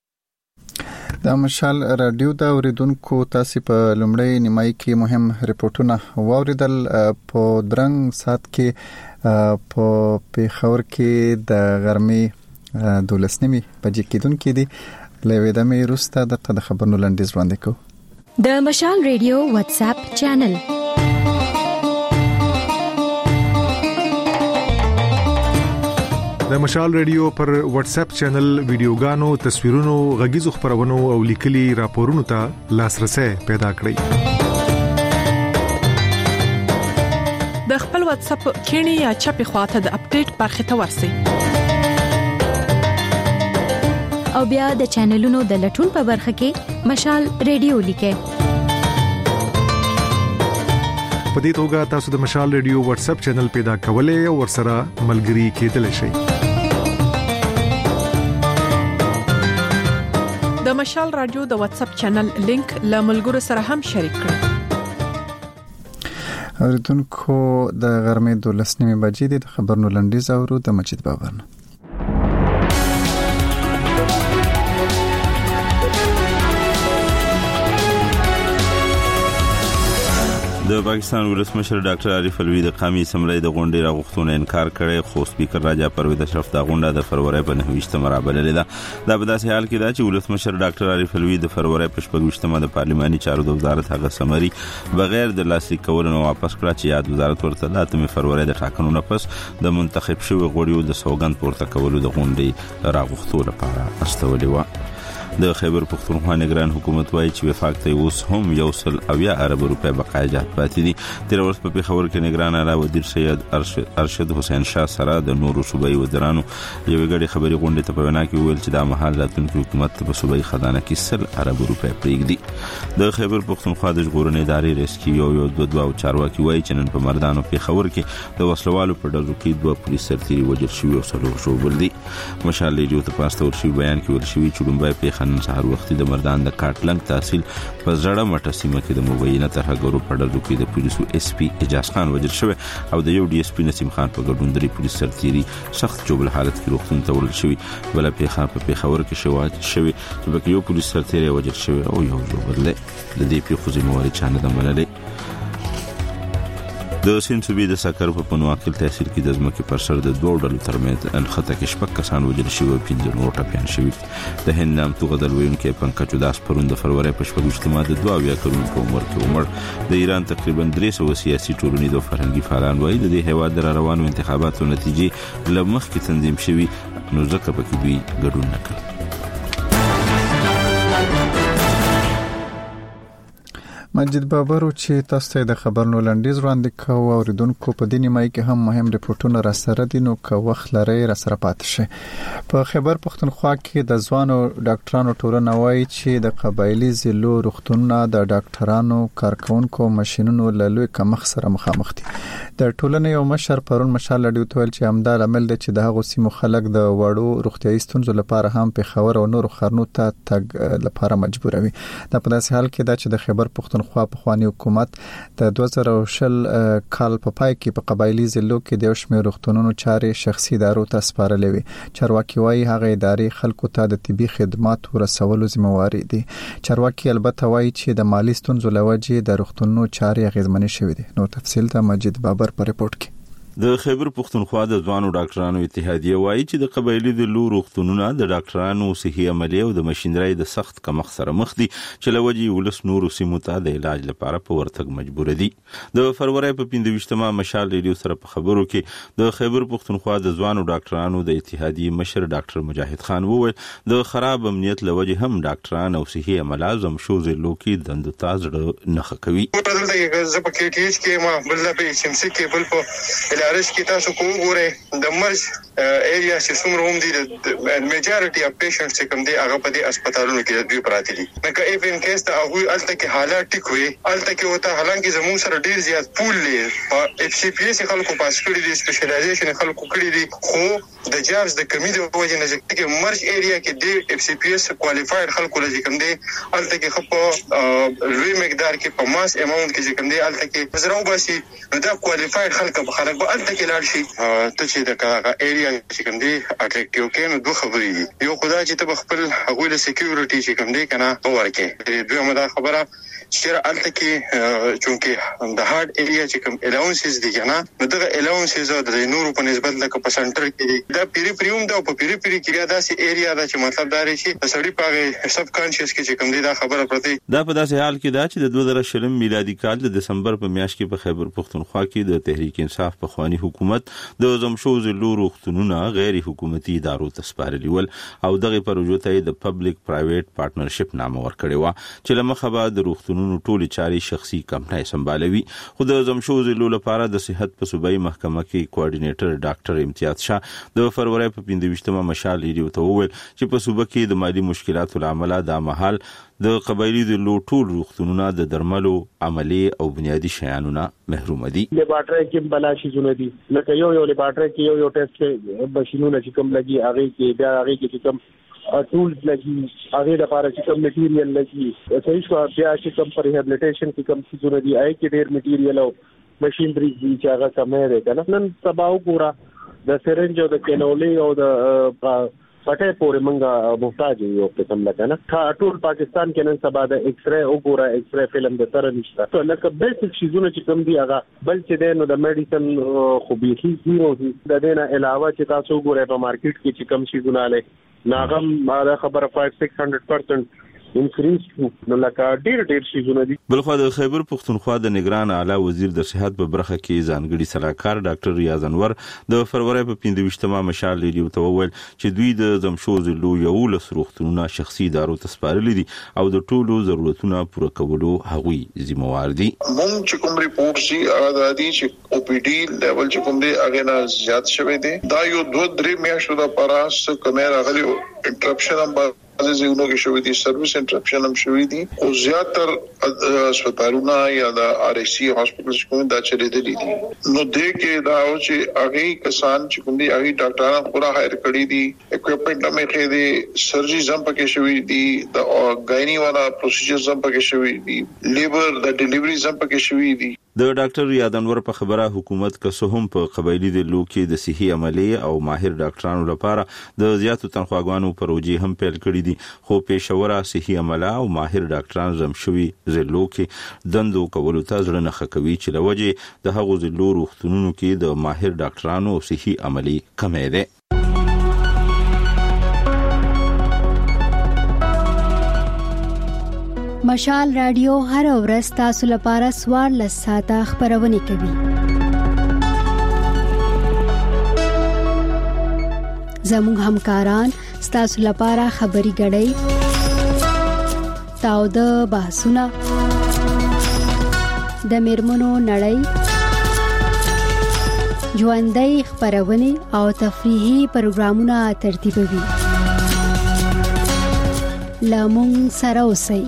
S1: د مشال رادیو دا اوریدونکو تاسو په لومړی نیمای کې مهم ریپورتونه واوریدل. په درنګ سات کې په پیښور کې د غرمې دولسنیمي بجې کېدونکې دي. لوي د مې روسته د خبرونو لنډیز وړاندې کو.
S23: د مشال رادیو واتس اپ چینل
S1: د
S2: د مشال ریډیو پر واتس اپ چینل ویډیوګانو تصویرونو غږیزو خبرونو او لیکلي راپورونو ته لاسرسي پیدا
S5: کړئ د خپل واتس اپ کینی یا چپی خواته د اپډیټ برخه ته ورسئ
S23: او بیا د چینلونو د لټون په برخه کې مشال ریډیو لیکئ
S2: په دې توګه تاسو د مشال ریډیو واتس اپ چینل پیدا کولای او ورسره ملګري کېدلی شئ
S5: د مشال رادیو د واتس اپ چینل لینک له ملګرو سره هم شریک کړئ
S1: اوریدونکو د غرمې دولس نیمه بجې د خبرونو لنډیز اورو د مجید بابر
S6: د پاکستان ولسمشر ډاکټر عارف الوی د قومي اسمبلی د غونډې راغښتنې انکار کړي خو سپیکر راجا پرویز اشرف دا غونډه د فروری په نهمه مرابللې ده دا په داسې حال کې ده چې ولسمشر ډاکټر عارف الوی د فروری په شپږمه د پارلماني چارو د وزارت هغه سمري بغیر د لاسلیک کولو واپس کړه چې یاد وزارت ورته د اتمه فروری د ټاکنو نه پس د منتخب شوی غړیو د سوګند پورته کولو د غونډې راغښتو لپاره استولې و د خیبر پختونخوا نگران حکومت وایي چې وفاق ته اوس هم یو سل اویا ارب روپے بقای جات پاتې دي تر اوسه په خبر کې نگران اعلی وزیر سید ارشد حسین شاه سره د نورو صوبایي وزیرانو یو غړي خبري غونډه ته په وینا کې ویل چې د محل راتلونکي حکومت په صوبایي خزانه کې سل ارب روپے پریږدي د خیبر پختونخوا د ژغورنې ادارې رسکي یو یو دوه دوه چارواکي وایي چې نن په مردانو په خبر کې د وسلوالو په ډزو کې دوه پولیس سرتیري وژل شوي او څلور شوبل دي مشال ریډیو ته پاستور شوی بیان کې ورشوي چې لومبای په نن سهار وخت د مردان د کاټلنګ تحصیل په زړه مټه سیمه کې د مبینه ترهګرو په ډلو کې د پولیسو اس پی اجاز خان وژل شوی او د یو ډي اس پی نسیم خان په ګډون درې پولیس سرتیري سخت جوړ حالت کې روغتون ته وړل شوی بل په خان په خبر کې شواهد شوی چې په یو پولیس سرتیري وژل شوی او یو جوړ له د دې په خوځې موارد چانه د منلې د سین صوبې د سکر په پنواکل تحصیل کې د ځمکې پر سر د دوه ډلو ترمنځ انخته کې شپږ کسان وژل شوي او پنځه نور ټپيان شوي د هند نام توغه د وینکې پنکج داس پروند فروری په شپږمه د دوه اویا کلونو په عمر کې عمر د ایران تقریبا درې سوه سیاسي ټولنې د فرهنګي فعالان وایي د هیواد د روانو انتخاباتو نتیجې لمخ کې تنظیم شوي نو ځکه پکې دوی ګډون نکړ
S1: مجید بابر چې تاسو ته د خبرونو لنډیز وړاندې کوو اوریدونکو په دې نیمه کې هم مهم ریپورتونه را سره دي نو که وخت لري را سره پاتې شي په خیبر پختونخوا کې د ځوانو ډاکټرانو ټولنه وایي چې د قبایلی ضلعو روغتونونه د ډاکټرانو کارکونکو ماشينونو له لوی کمښت سره مخامخ دي د ټولنې یو مشر پرون مشال لډیو ته ویل چې همدا عمل دی چې د هغو سیمو خلک د وړو روغتيایي ستونزو لپاره هم په خبر او نور خرنو ته تګ لپاره مجبوروي دا په داسې حال کې دا چې د خیبر پختونخوا خو په خواني حکومت د دوه زره شل کال په پای کې په قبایلی ضلعو کې د شمیر روغتونونو چارې شخصي ادارو ته سپارلې وي چارواکي وايي هغه ادارې خلکو ته د طبي خدماتو رسولو ذمہواری دي چارواکي البته وايي چې د مالی ستونزو لوجې د روغتونونو چارې اغیزمنې شوې دي نو تفصیل ته مجید بابر په ریپورت کې
S6: د خیبر پختونخوا د ځوانو ډاکټرانو اتحادیه وایي چې د قبایلی د لو روغتونونو د ډاکټرانو صحي عملیه او د ماشينري د سخت کمښت سره مخ دي چې لوجي ولس نور سیمو ته د علاج لپاره په ورتګ مجبور دي د فروری په پنځه مشال ریډیو سره په خبرو کې د خیبر پختونخوا د ځوانو ډاکټرانو د اتحادیه مشر ډاکټر مجاهد خان وویل د خراب امنیت لوجي هم ډاکټران او صحي عملازم شوزې لوکي دندو تازړه نخ کوي
S24: په دغه ځکه کې ټیچ کې ما بل د پی سیم سی کې بل په ارش کې تاسو کوم غوړې د مرز ایریا چې څومره هم دي د میجارټي اف پیشنټس چې کوم دي هغه په دې هسپتالونو کې دوی پراته دي نو اف ان کیس ته هغه الته کې حالات ټیک وي الته کې وته حالانکه زموږ سره ډیر زیات پول لري اف سی پی اس خلکو پاس کړی دي سپیشلایزیشن خلکو کړی دي خو د جابز د کمی د وجه نه چې مرز ایریا کې د اف سی پی اس کوالیفاید خلکو لږ کوم دي الته کې خو لوی مقدار کې په ماس اماونت کې کوم دي الته کې زراو باسي دا کوالیفاید خلک په خلک به الته کې لاړ شي ته چې د کاغه ایریا چې کوم دی اټریکټیو کې نو دوه خبرې دي یو خدای چې ته خپل هغه له سکیورټي چې کوم دی کنه ورکه دوی مدا خبره چې الته کې چونکه د هارد ایریا چې کوم الاونسز دي کنه نو دغه الاونسز د نورو په نسبت لکه په سنټر کې دا پیری پریوم دا په پیری پیری کې دا سي ایریا دا چې مطلب دا لري چې سړی پاغه سب کانشس کې چې کوم دی دا خبره پرته
S6: دا په داسې حال کې دا چې د دوه زره شل میلادي کال د دسمبر په میاشت کې په خیبر پختونخوا کې د تحریک انصاف په پخوانی حکومت د زمشو ضلع روغتونونه غیر حکومتي ادارو ته سپارلي ول او دغه پروژو ته د پبلک پرایویټ پارټنرشپ نامه ورکړی و چې لمخه به د روغتونونو ټولې چارې شخصي کمپنۍ سمبالوي. خو د زمشو ضلع لپاره د صحت په صوبایي محکمه کې کوارډینیټر ډاکټر امتیاز شاه د فروری په پنځه مشال ریډیو ته وویل چې په صوبه کې د مالي مشکلاتو له امله د مهال د قبایلی د لوټول روغتونونه د درملو عملی او بنیادی شیانو نه محروم دي.
S4: لیبارټری کې بلاشي زونه دي لکه یو یو لیبارټری کې یو یو ټیسټ ماشينونه چې کوم لګي هغه کې بیا هغه کې کوم ټولز لګي هغه د لپاره چې کوم میټیریل لګي صحیح شو بیا چې کوم پر ریهابلیټیشن کې کوم څه زونه دي آی کې ډیر میټیریل او ماشينري چې هغه کمه ده کنه نن سبا وګوره د سرنج او د کینولي او د پټه پورې منګه محتاج یو په کوم لکه نه ټول پاکستان کې نن سبا د ایکس ری وګوره ایکس ری فلم د سره نشته ته لکه بیسیک شیزونه چې کوم دی هغه بل چې دی نو د میډیسن خو به هیڅ نه د دې نه علاوه چې تاسو وګورئ په مارکیټ کې چې کوم شیزونه لې ناغم دا خبره پنځه سوه شپږ سوه پرسنټ انکریز نو لکه ډیر ډیر شیزونه دي.
S6: بلخو د خیبر پختونخوا د نگران اعلی وزیر د صحت په برخه کې ځانګړي صلاحکار ډاکټر ریاض انور د فروری په پنځه مشال ریډیو ته وویل چې دوی د زمشو ضلع یو لس روغتونونه شخصي ادارو ته سپارلي دي او د ټولو ضرورتونو پوره کولو هغوی ذمہوار دي.
S24: موږ چې کوم ریپورت سي هغه د دې چې او پی ډي لیول چې کوم دی هغه نه زیات شوی دی دا یو دوه درې میاشتو د پراس کمه راغلی انټرپشن هم از زینو کې شوې دي سرویس انټرپشن هم شوې دي او زیاتر هسپتالونه یا د آر ای سی هاسپټلز کوم دا چلیدلې دي نو دې کې دا او چې هغه کسان چې کوم دي هغه ډاکټران پورا هایر کړی دي اکوپمنټ هم کې دي سرجری هم پکې شوې دي د غاینی والا پروسیجرز هم پکې شوې دي لیبر د ډیلیوریز هم پکې شوې دي.
S6: د ډاکټر ریاض انور په خبره حکومت که هم په قبایلی د لوکي د صحي عملی او ماهر ډاکټرانو لپاره د زیاتو تنخواګانو پروژې هم پیل کړې دي خو پېښوره صحي عمله او ماهر ډاکټران زم شوي زلو کې دندو کولو ته ځړنه خکوي چې لوجه د هغو زلو روغتونونو کې د ماهر ډاکټرانو او صحي عملی کمې ده.
S23: مشال رادیو هر ورځ تاسو لپاره سوار لساته خبرونه کوي. زموږ همکاران تاسو لپاره خبري غړي تاو د بحثونه د میرمنو نړۍ ژوندۍ خبرونه او تفریحي پروګرامونه ترتیبوي. لامون سره اوسئ.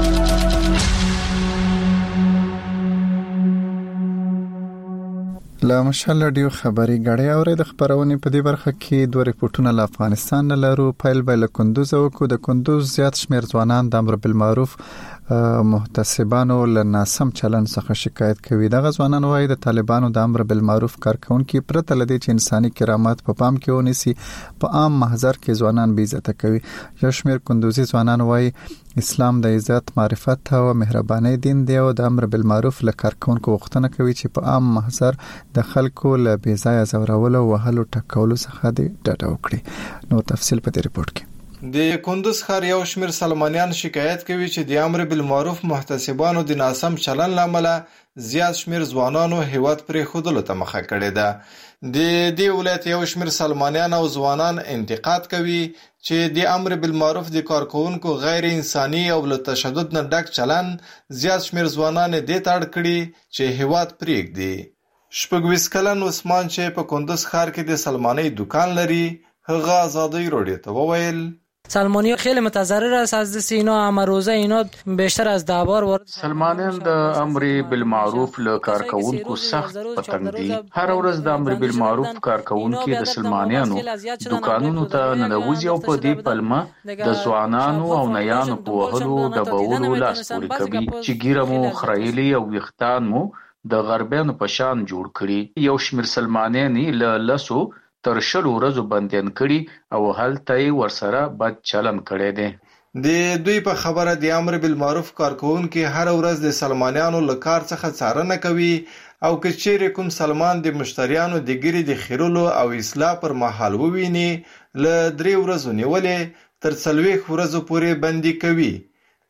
S1: لا مشال رادیو خبري غړي اورې د خبرونه په دې برخه کې دوه ریپورتونه له افغانستان نه لرو. پیل به له کندوز او کو د کندوز زیات شمیر ځوانان د امر بالمعروف محتسبانو له ناسم چلن څخه شکایت کوي. د غزوانان وایي د طالبانو د امر بالمعروف کارکونکو پرته لدی چې انساني کرامت په پام کې ونیسي په عام محضر کې ځوانان بې عزت کوي. یو شمیر کندوزي ځوانان وایي اسلام د عزت معرفت او مهرباني دین دی او د امر بالمعروف له کارکونکو وختونه کوي چې په عام محضر د خلکو له بې ځای زورولو او وهلو ټکولو څخه دی ډډه وکړي. نو تفصیل په دې ریپورت کې.
S7: د کندوز ښار یو شمیر سلمانیان شکایت کوي چې د امر بالمعروف محتسبانو د ناسم چلن لامل زیات شمیر ځوانانو هیواد پرې خودلو ته مخه کړې ده. د دې ولایت یو شمیر سلمانیان او ځوانان انتقاد کوي چې د امر بالمعروف د کارکونکو غیر انساني او له تشدد نه ډک چلن زیات شمیر ځوانان دې تاړ کړي چې هیواد پرېږدي. شپږویس کلن عثمان چې په کندوز ښار کې د سلماني دکان لري هغه آزادی رادیو ته وویل
S10: سلمانی خیلی متضرر است از دست اینا، اما روزه اینا بیشتر از ده بار وارد.
S11: سلمانیان د امر بالمعروف له کارکونکو سخت پتنګ دي. هر ورځ د امر بالمعروف کارکونکو د سلمانیانو دکانونو ته ننوځي او په دې پلمه د ځوانانو او نیانو په وهلو د بولو لاس پورې کوي چې ګیرمو خړایلی او وختان مو د غربیانو په شان جوړ کړي. یو شمیر سلمانیان له لسو تر شلو ورځو بندیان کړي او هلته یې ورسره بد چلن کړی دی.
S7: د دوی په خبره د امر بالمعروف کارکونکو هر ورځ د سلمانیانو له کار څخه څارنه کوي او که چیرې کوم سلمان د مشتریانو د ګیرې د خیرولو او اصلاح پر مهال وویني له درې ورځو نیولې تر څلوېښت ورځو پورې بندي کوي.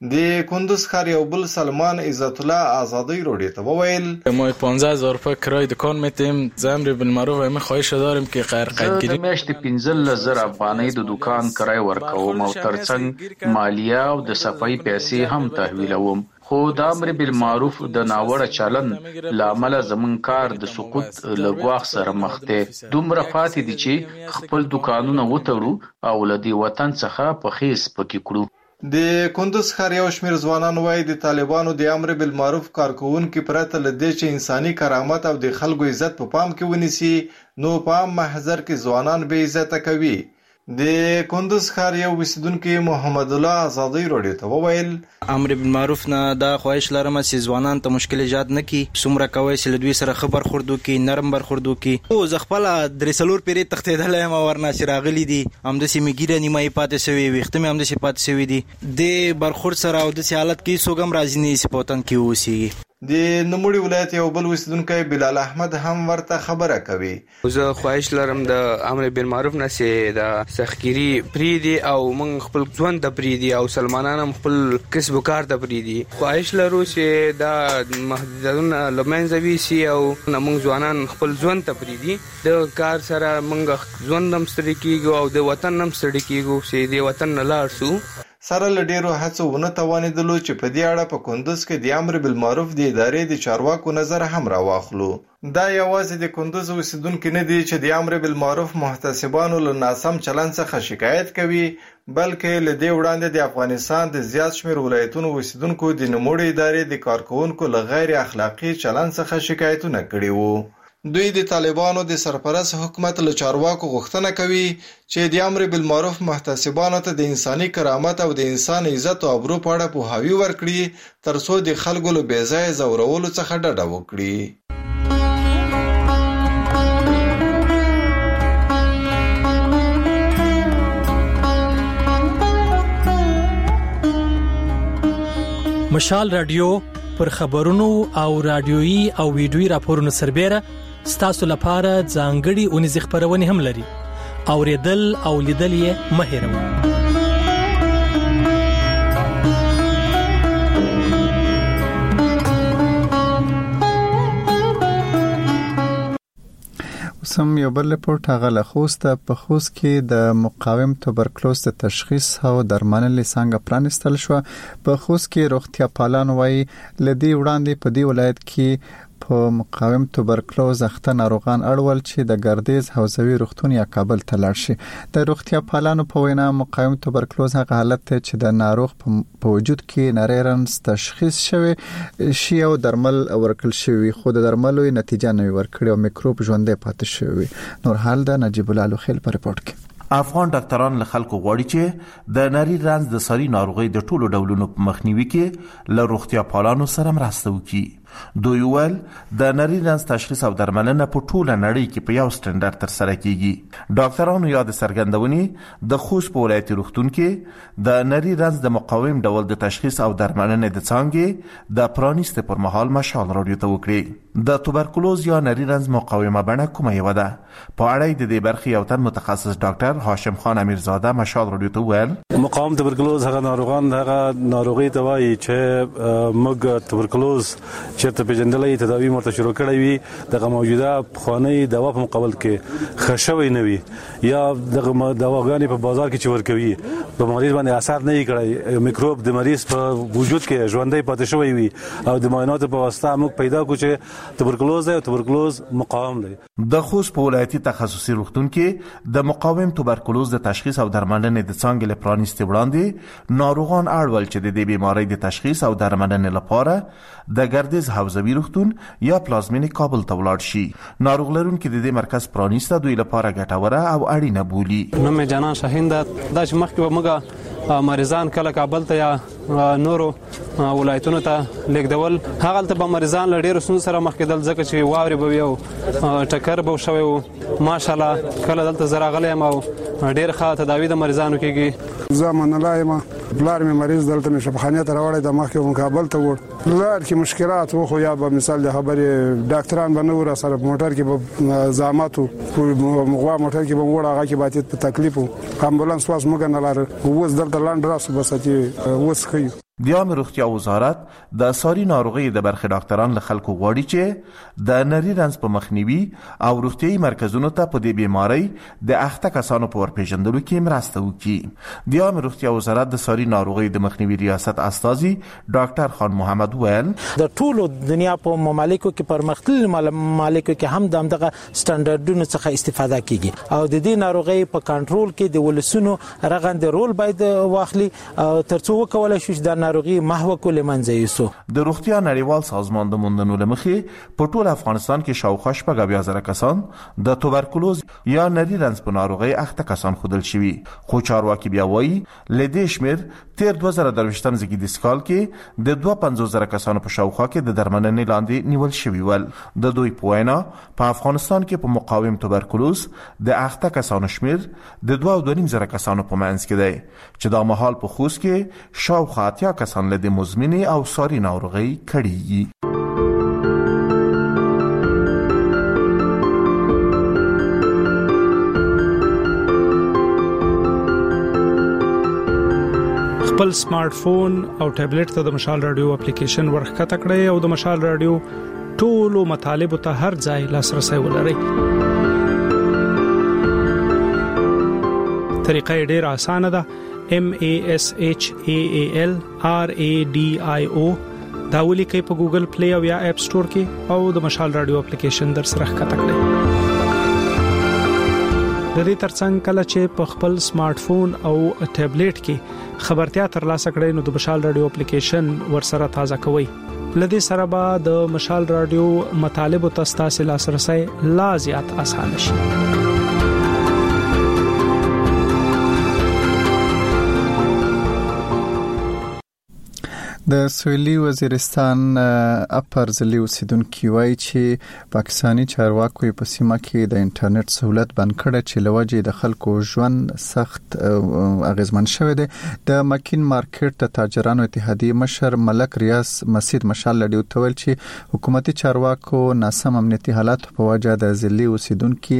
S7: د کندوز ښار یو بل سلمان عزت الله آزادی رادیو ته وویل
S3: ما پانزده هزار روپیه کرایه دکان میتیم ز امر بالمعروف همه خواهش داریم که غیر قیدگیری
S11: د میاشتې پنځه زره افغانۍ د دکان کرایه ورکوم او ترڅنګ مالیه او د صفای پیسې هم تحویلوم خو د امر بالمعروف د ناوړه چلن لامل زمون کار د سقوط لګواخ سره مخ ته دومره پاتې دي چې خپل دکانونه وټړو او لدی وطن څخه په خیس پکې کړو.
S7: د کندوز ښار یو شمېر ځوانان وایي د طالبانو د امر بالمعروف کارکوونکي پرته له دې چې انساني کرامت او د خلکو عزت په پام کې ونیسي نو په عام محضر کې ځوانان بې عزته کوي. د کندوز ښار یو اوسیدونکي محمد الله آزادی رادیو ته وویل
S8: امر بالمعروف نه دا خواهش لرم چې ځوانان ته مشکل ایجاد نه کړي څومره کوي چې له دوی سره خبر خوردو کې نرم برخوردو کې او زه خپل درې څلور پیرې تښتېدلی یم او ورنه چې راغلي دي همداسې مې ږیره نیمایي پاتې شوې ویښته مې همداسې پاتې شوي دي د برخورد سره او داسې حالت کې څوک هم راضي نه شي په وطن کې واوسېږي.
S7: د نوموړي ولایت یو بل اوسیدونکی بلال احمد هم ورته خبره کوي.
S9: زه خواهش لرم د امر بالمعروف نه چې د سختګیري پریدي او موږ خپل ژوند ته پریدي او سلمانان هم خپل کسب وکړ ته پریدي. خواهش لرو چې دا محدودیتونه له منځه ویسي او موږ ځوانان خپل ژوند ته پریدي د کار سره موږ ژوند هم ستړي کیږو او د وطن هم ستړي کیږو چې د وطن نه لاړ شو.
S7: سره له ډیرو هڅو ونه توانېدلو چې په دې اړه په کندوز کې د امر بالمعروف د ادارې د چارواکو نظر هم راواخلو. دا یوازې د کندوز اوسیدونکي نه دي چې د امر بالمعروف محتسبانو له ناسم چلند څخه شکایت کوي بلکې له دې وړاندې د افغانستان د زیات شمېر ولایتونو اوسیدونکو د نوموړي ادارې د کارکوونکو له غیر اخلاقي چلند څخه شکایتونه کړي وو. دوی د طالبانو د سرپرست حکومت له چارواکو غوښتنه کوي چې د امر بالمعروف محتسبانو ته د انساني کرامت او د انسان عزت او ابرو په اړه پوهاوی ورکړي ترڅو د خلکو له بې ځایه ځورولو څخه ډډه وکړي.
S12: مشال رادیو پر خبرونو او رادیويي او ویډیويي راپورونو سربېره ستاسو لپاره ځانګړي اونیز خبرونه هم لري. اوریدل او لیدل یې مه هېروئ.
S1: سم یو بل رپورت هغه له خوست په خوست کې د مقاوم توبرکلوز د تشخیص او درملنې څنګه پرانستل شو. په خوست کې روغتیا پالان وایي لدی وړاندې په دې ولایت کې په مقاوم توبرکلوز اخته ناروغان اړول چې د ګردیز حوزوي روغتون یا کابل ته لاړ شي. د روغتیا پالانو په وینا مقاوم توبرکلوز هغه حالت ته چې د ناروغ په وجود کې نری رنځ تشخیص شوی شي او درمل ورکړل شوی خو د درملو نتیجه نه ورکړي او میکروب ژوندې پاتې شوی. نور حال د نجیب الله لوخیل په رپورت کې
S25: افغان ډاکټران له خلکو غواړي چې د نری رنځ د ساري ناروغي د ټولو ډولونو په مخنیوي کې له روغتیا پالانو سره مرسته وکړي. دوی ول د نری رنځ تشخیص او درملنه په ټوله نړۍ کې په یو سټنډرډ تر سره کیږي. ډاکټرانو یاد سرګندونې د خوست په ولایتي روغتون کې د نری رنځ د مقاوم ډول د تشخیص او درملنې د څانګې د پرانیست پر مهال مشال رادیو ته وکړي. د توبرکلوز یا نری رنځ مقاومه بڼه کومه یو ده؟ په اړه د دې برخې یو تن متخصص ډاکټر هاشم خان امیرزاده مشال رادیو ته ویل
S26: مقاوم توبرکلوز هغه ناروغان هغه ناروغي ته وایي چې موږ توبرکلوز چیرته پیژندلې تداوی مرته شروع کړې وي دغه موجوده خواني دوا په مقابل کې خښوي نه وي یا دغه دواګانې په بازار کې چې ورکوي په مریض باندې اثر نه کړي میکروب د مریض په وجود کې ژوندۍ پاتې شوی وي او د معایناتو په واسطه موږ پیدا کوو چې توبرکلوز دی او توبرکلوز مقاوم دی.
S25: د خوست په ولایتي تخصصي روغتون کې د مقاوم توبرکلوز د تشخیص او درملنې د څانګې له پرانیستي وړاندې ناروغان اړول چې د دې بیمارۍ د تشخیص او درملنې لپاره د ګردیز حوزوي روغتون یا پلازمین کابل ته ولاړ شي. ناروغ لرونکي د دې مرکز پرانیسته دوی لپاره ګټوره او اړینه بولي.
S27: نوم جانان شاهین دا چې مخکې موږ مریضان کله کابل ته یا نورو ولایتونو ته لیږدول هغه ته به مریضان له ډېرو ستونزو سره مخ کېدل ځکه چې واورې به وي او ټکر به شوی و. ماشاءالله کله دلته زه راغلی یم او ډېر ښه تداوي د مریضانو کېږي.
S28: زه من الله یم پلار مې مریض دلته مې شفاخانې ته راوړی د مخکې مو کابل ته وړ لار کې مشکلات و خو یا به مثال د خبرې ډاکټران به نه وو راسره په موټر کې به زحمت و غوا موټر کې به وړ هغه کې به تکلیف و امبولانس واس موږ نه لاره اوس دلته لاندې راسو بس چې اوس ښه
S25: د عامه روغتیا وزارت د ساري ناروغي د برخې ډاکټران له خلکو غواړي چې د نری رنځ په مخنیوي او روغتیايي مرکزونو ته په دې بیماری د اخته کسانو په ورپېژندلو کې مرسته وکړي. د عامه روغتیا وزارت د ساري ناروغي د مخنیوي ریاست استازي ډاکټر خان محمد ویل
S13: د ټولو دنیا په ممالکو کې پرمختللي ممالکو کې هم د دغه سټانډرډونو څخه استفاده کیږي او د دې ناروغي په کنټرول کې د ولسونو رغند رول باید واخلي ترڅو وکولای شي د ناروغي محو کول منځ یوسو.
S25: د روغتیا نړیوال سازمان د موندنو لمخې په ټول افغانستان کې شاوخوا شپږ اویا زره کسان د توبرکلوز یا نری رنځ په ناروغي اخته کسان ښودل شوي، خو چارواکي بیا وایي له دې شمېر تیر دوه زره درویشتم زیږدیز کال کې د دوه پنځوس زره کسانو په شاوخوا کې د درملنې لاندې نیول شوي ول. د دوی په وینا په افغانستان کې په مقاوم توبرکلوز د اخته کسانو شمیر د دوه او دوه نیم زره کسانو په منځ کې دی چې دا مهال په خوست کې شاوخوا اتیا کسان له دې مزمنې او ساري ناروغۍ کړي.
S14: خپل سمارټ فون او ټابلیټ ته د مشال رادیو اپلیکیشن ورخته کړئ او د مشال رادیو ټولو مطالب ته هر ځای لاسرسي ولرئ. طریقه ډېره اسانه ده. M A S H A A L R A D I O دا ولیکئ په ګوګل پلی او یا اپ سٹور کې او د مشال رادیو اپلیکیشن در سره ښکته کړئ. د دې ترڅنګ کله چې په خپل سمارټ فون او ټابلیټ کې خبرتیا ترلاسه کړئ نو د مشال رادیو اپلیکیشن ورسره تازه کوئ. لدې سره به د مشال رادیو مطالب او تاسو لاسرسي لا زیات آسان شي.
S1: د سویلي وزیرستان اپر ضلعي اوسیدونکو وایي چې پاکستانی چارواکو په سیمه کې د انټرنیټ سہولت بند کړه چې لوجه د خلکو ژوند سخت اغیزمن شوی دی. د مکین مارکیټ د تاجرانو اتحادیه مشر ملک ریاض مسجد مشال لډیو تول چې حکومتي چارواکو ناسم امنیتي حالات په وجه د ضلعي اوسیدونکو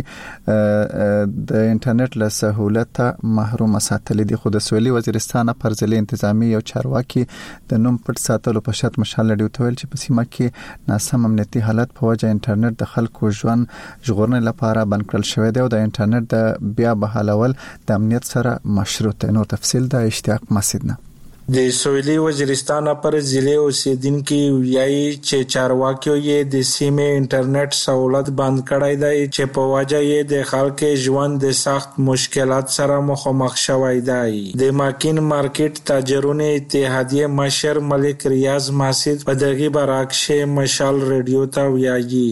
S1: د انټرنیټ له سہولت محروم ساتل دي. خو د سویلي وزیرستان اپر ضلعي انتظامی او چارواکي د پټ ساتلو په شرط مشال لډیو تول چې په سیمه کې ناسم امنیتي حالت په وجه انټرنیټ د خلکو ژوند ژغورنې لپاره بند کړل شوی دی او د انټرنیټ د بیا بحالول د امنیت سره مشروط دی. نو تفصیل د اشتیاق مسجد نه.
S15: د سویلي وزیرستان پر ضلع اوسیدونکو ویایي چې چارواکیو یې د سیمې انټرنیټ سہولت بند کړی دی چې په وجه یې د خلکو ژوند د سخت مشکلات سره مخامخ شوی دی. د مکین مارکیټ تاجرونو اتحادیه مشر ملک ریاض مسجد په دغه برعکس مشال رادیو ته ویایي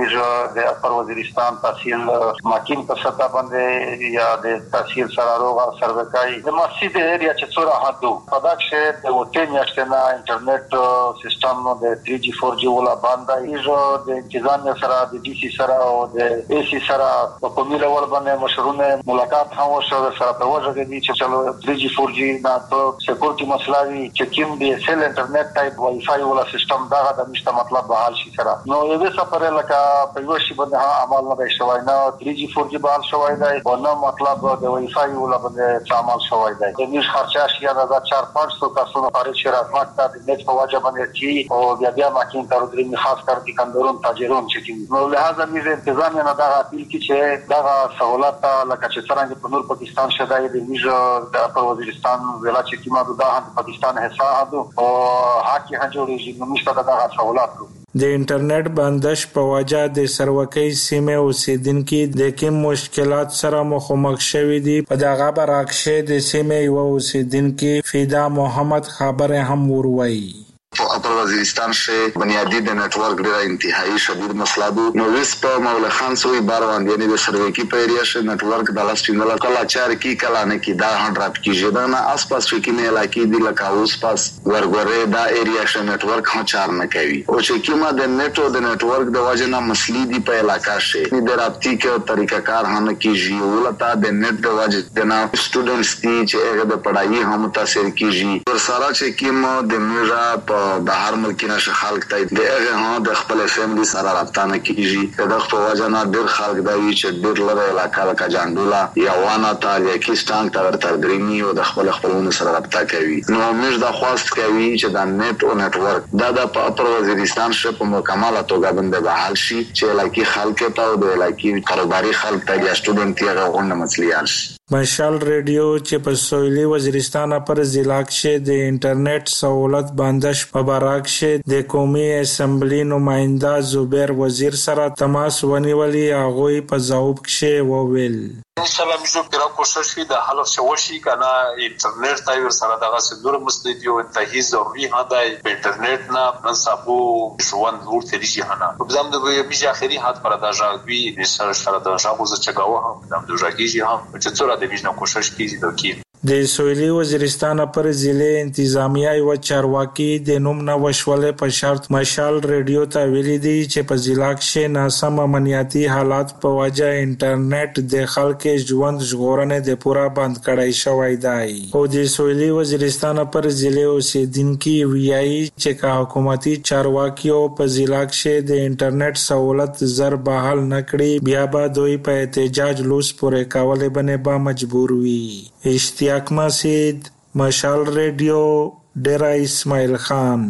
S16: چې د اپر وزیرستان تحصیل مکین په سطح باندې یا د تحصیل سراروغه سروکای د مسجد ایریا چې څوره حدو په چې د وټین یاشتنا انټرنیټ سیستم نو د تھری جی فور جی ولا باندې ایزو د انتظامیه سره د ډي سي سره او د اي سي سره په کومي لول باندې مشرونه ملاقات هم وشو سره په وجه دي چې چلو تھری جی فور جی دا ته سکیورټي مسلاوي چې کوم دی سیل انټرنیټ ټایپ وای فای ولا سیستم دا د مشته مطلب به حل شي سره نو یو څه پرې لکه په یو شی باندې عمل نه شوی نه تھری جی فور جی بحال شوی دی او نو مطلب د وای فای ولا باندې عمل شوی دی د نش خرچه شي دا چار پانچ سو کسانو خارج شهر ماته د نت په وجه باندې چې او بیا بیا ماکین تر درې خاص کر دي کندرون تاجرون چې نو لہذا میز انتظام نه دا اپیل کی چې دا سہولت لکه چې څنګه په نور پاکستان شدای د میز د پر وزیرستان ویلا چې کیما د پاکستان حساب او حق یې جوړیږي نو مشته دا سہولت
S15: د انټرنیټ بندش په وجه د سروکۍ سیمه اوسیدونکو د کوم مشکلات سره مخامخ شوي دي. په دغه برعکس د سیمه یو اوسیدونکو فیدا محمد خبره هم وروي.
S17: اپر وزیرستان سے بنیادی د نیٹ ورک ډیره انتهایی شدید مسله ده. نو وس په مولا خان سوی بار باندې یعنی د سروې کی په ایریا سے نیٹ ورک د لاستینګل کلا چار کی کلا نه کی دا هندرات کی جدا نه اس پاس کې نه علاقې دی لکه اوس پاس ورغره دا ایریا سے نیٹ ورک هم چار نه کوي او چې کیما د نیټو د نیٹ ورک د واجنه مسلې دی په علاقې سے د رابطي کې طریقہ کار هم کیږي ولتا د نیټ د واجنه نه سټوډنټس دي چې هغه د پڑھائی هم متاثر کیږي ور سارا چې کیما د میرا په بهر ملک نشه خلک ته د هغه ها د خپل فیملی سره رابطه نه کیږي د خپل وجنه ډیر خلک دا وی چې ډیر لره علاقه لکه جاندولا یا وانا تا یا کیستان تر تر درېمی او د خپل خپلونو سره رابطه کوي نو موږ دا خواست کوي چې د نت او نتورک دا د اپر وزیرستان شپ په مکمله توګه باندې بحال شي چې علاقې خلک ته او د علاقې کاروباري خلک ته یا سټوډنټ یې غوښنه مسلیان شي
S15: مشال ریډیو چې په سویلي وزیرستان پر ضلع کې د انټرنیټ سہولت باندش په باراک کې د قومي اسمبلی نماینده زبیر وزیر سره تماس ونیولي هغه په جواب کې وویل
S2: انشاءالله موږ پیرا کوشش وی د حل شوشي کنه انټرنیټ ته ور سره دغه سندور مسدیو انتهایی ضروری هدا په انټرنیټ نه منصبو ژوند ورته دي هنه په ځم د بیج اخري حد پر د ژاوی د سره سره د ژاوز چګاوه هم د ژاګیږي هم چې څوره د بیج نه کوشش کیږي د کی
S15: د سویلي وزیرستان پر ضلع انتظامیه او چارواکي د نوم نه وشولې په شرط مشال ریډیو ته ویلي دي چې په ضلع کې ناسم امنیتي حالات په وجه انټرنیټ د خلکو ژوند ژغورنه د پورا بند کړای شوی دی او د سویلي وزیرستان پر ضلع اوسیدونکو ویایي چې کا حکومتي چارواکي او په ضلع کې د انټرنیټ سہولت زر بحال نکړي بیا به دوی په احتجاج لوس پورې کولې باندې با مجبور وي اشتیاق مسید مشال ریډیو ډیرا اسماعیل خان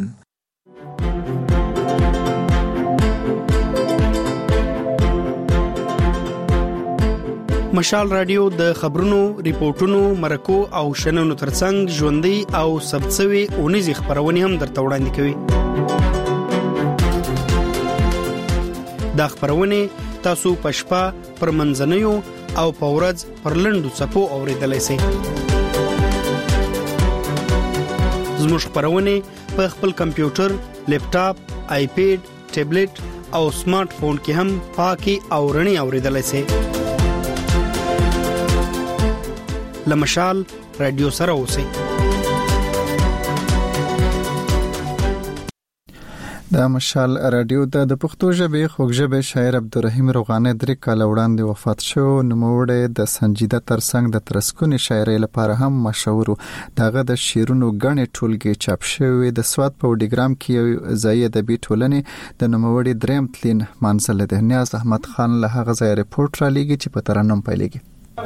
S4: مشال رادیو د خبرونو ریپورتونو مرکو او شننو ترڅنګ ژوندۍ او سبڅوي اونیزي خبرونه هم درته وړاندې کوي دا خبرونه تاسو پښپا پر منځنیو او په ورځ پر لندو صفو اوریدلای شئ زموږ خبرونه په خپل کمپیوټر، لیپټاپ، آیپیډ، ټابلیټ او سمارټ فون کې هم پاکي او رڼي اوریدلای شئ لمشال رادیو سره اوسئ
S1: د مشال رادیو د پښتو ژبې خوږ ژبې شاعر عبدالرحیم روغاني درې کال وړاندې وفات شو نوموړی د سنجیده ترڅنګ د ترسکونې شاعرۍ لپاره هم مشهور دغه د شعرونو غنې ټولګي چاپ شوی د سواد په وډیګرام کې یو ځای ادبي ټولنې د نوموړي دریم تلین منزل د نیاز احمد خان له هغه ځای رپورټ را لېږي چې په ترنم پیلېږي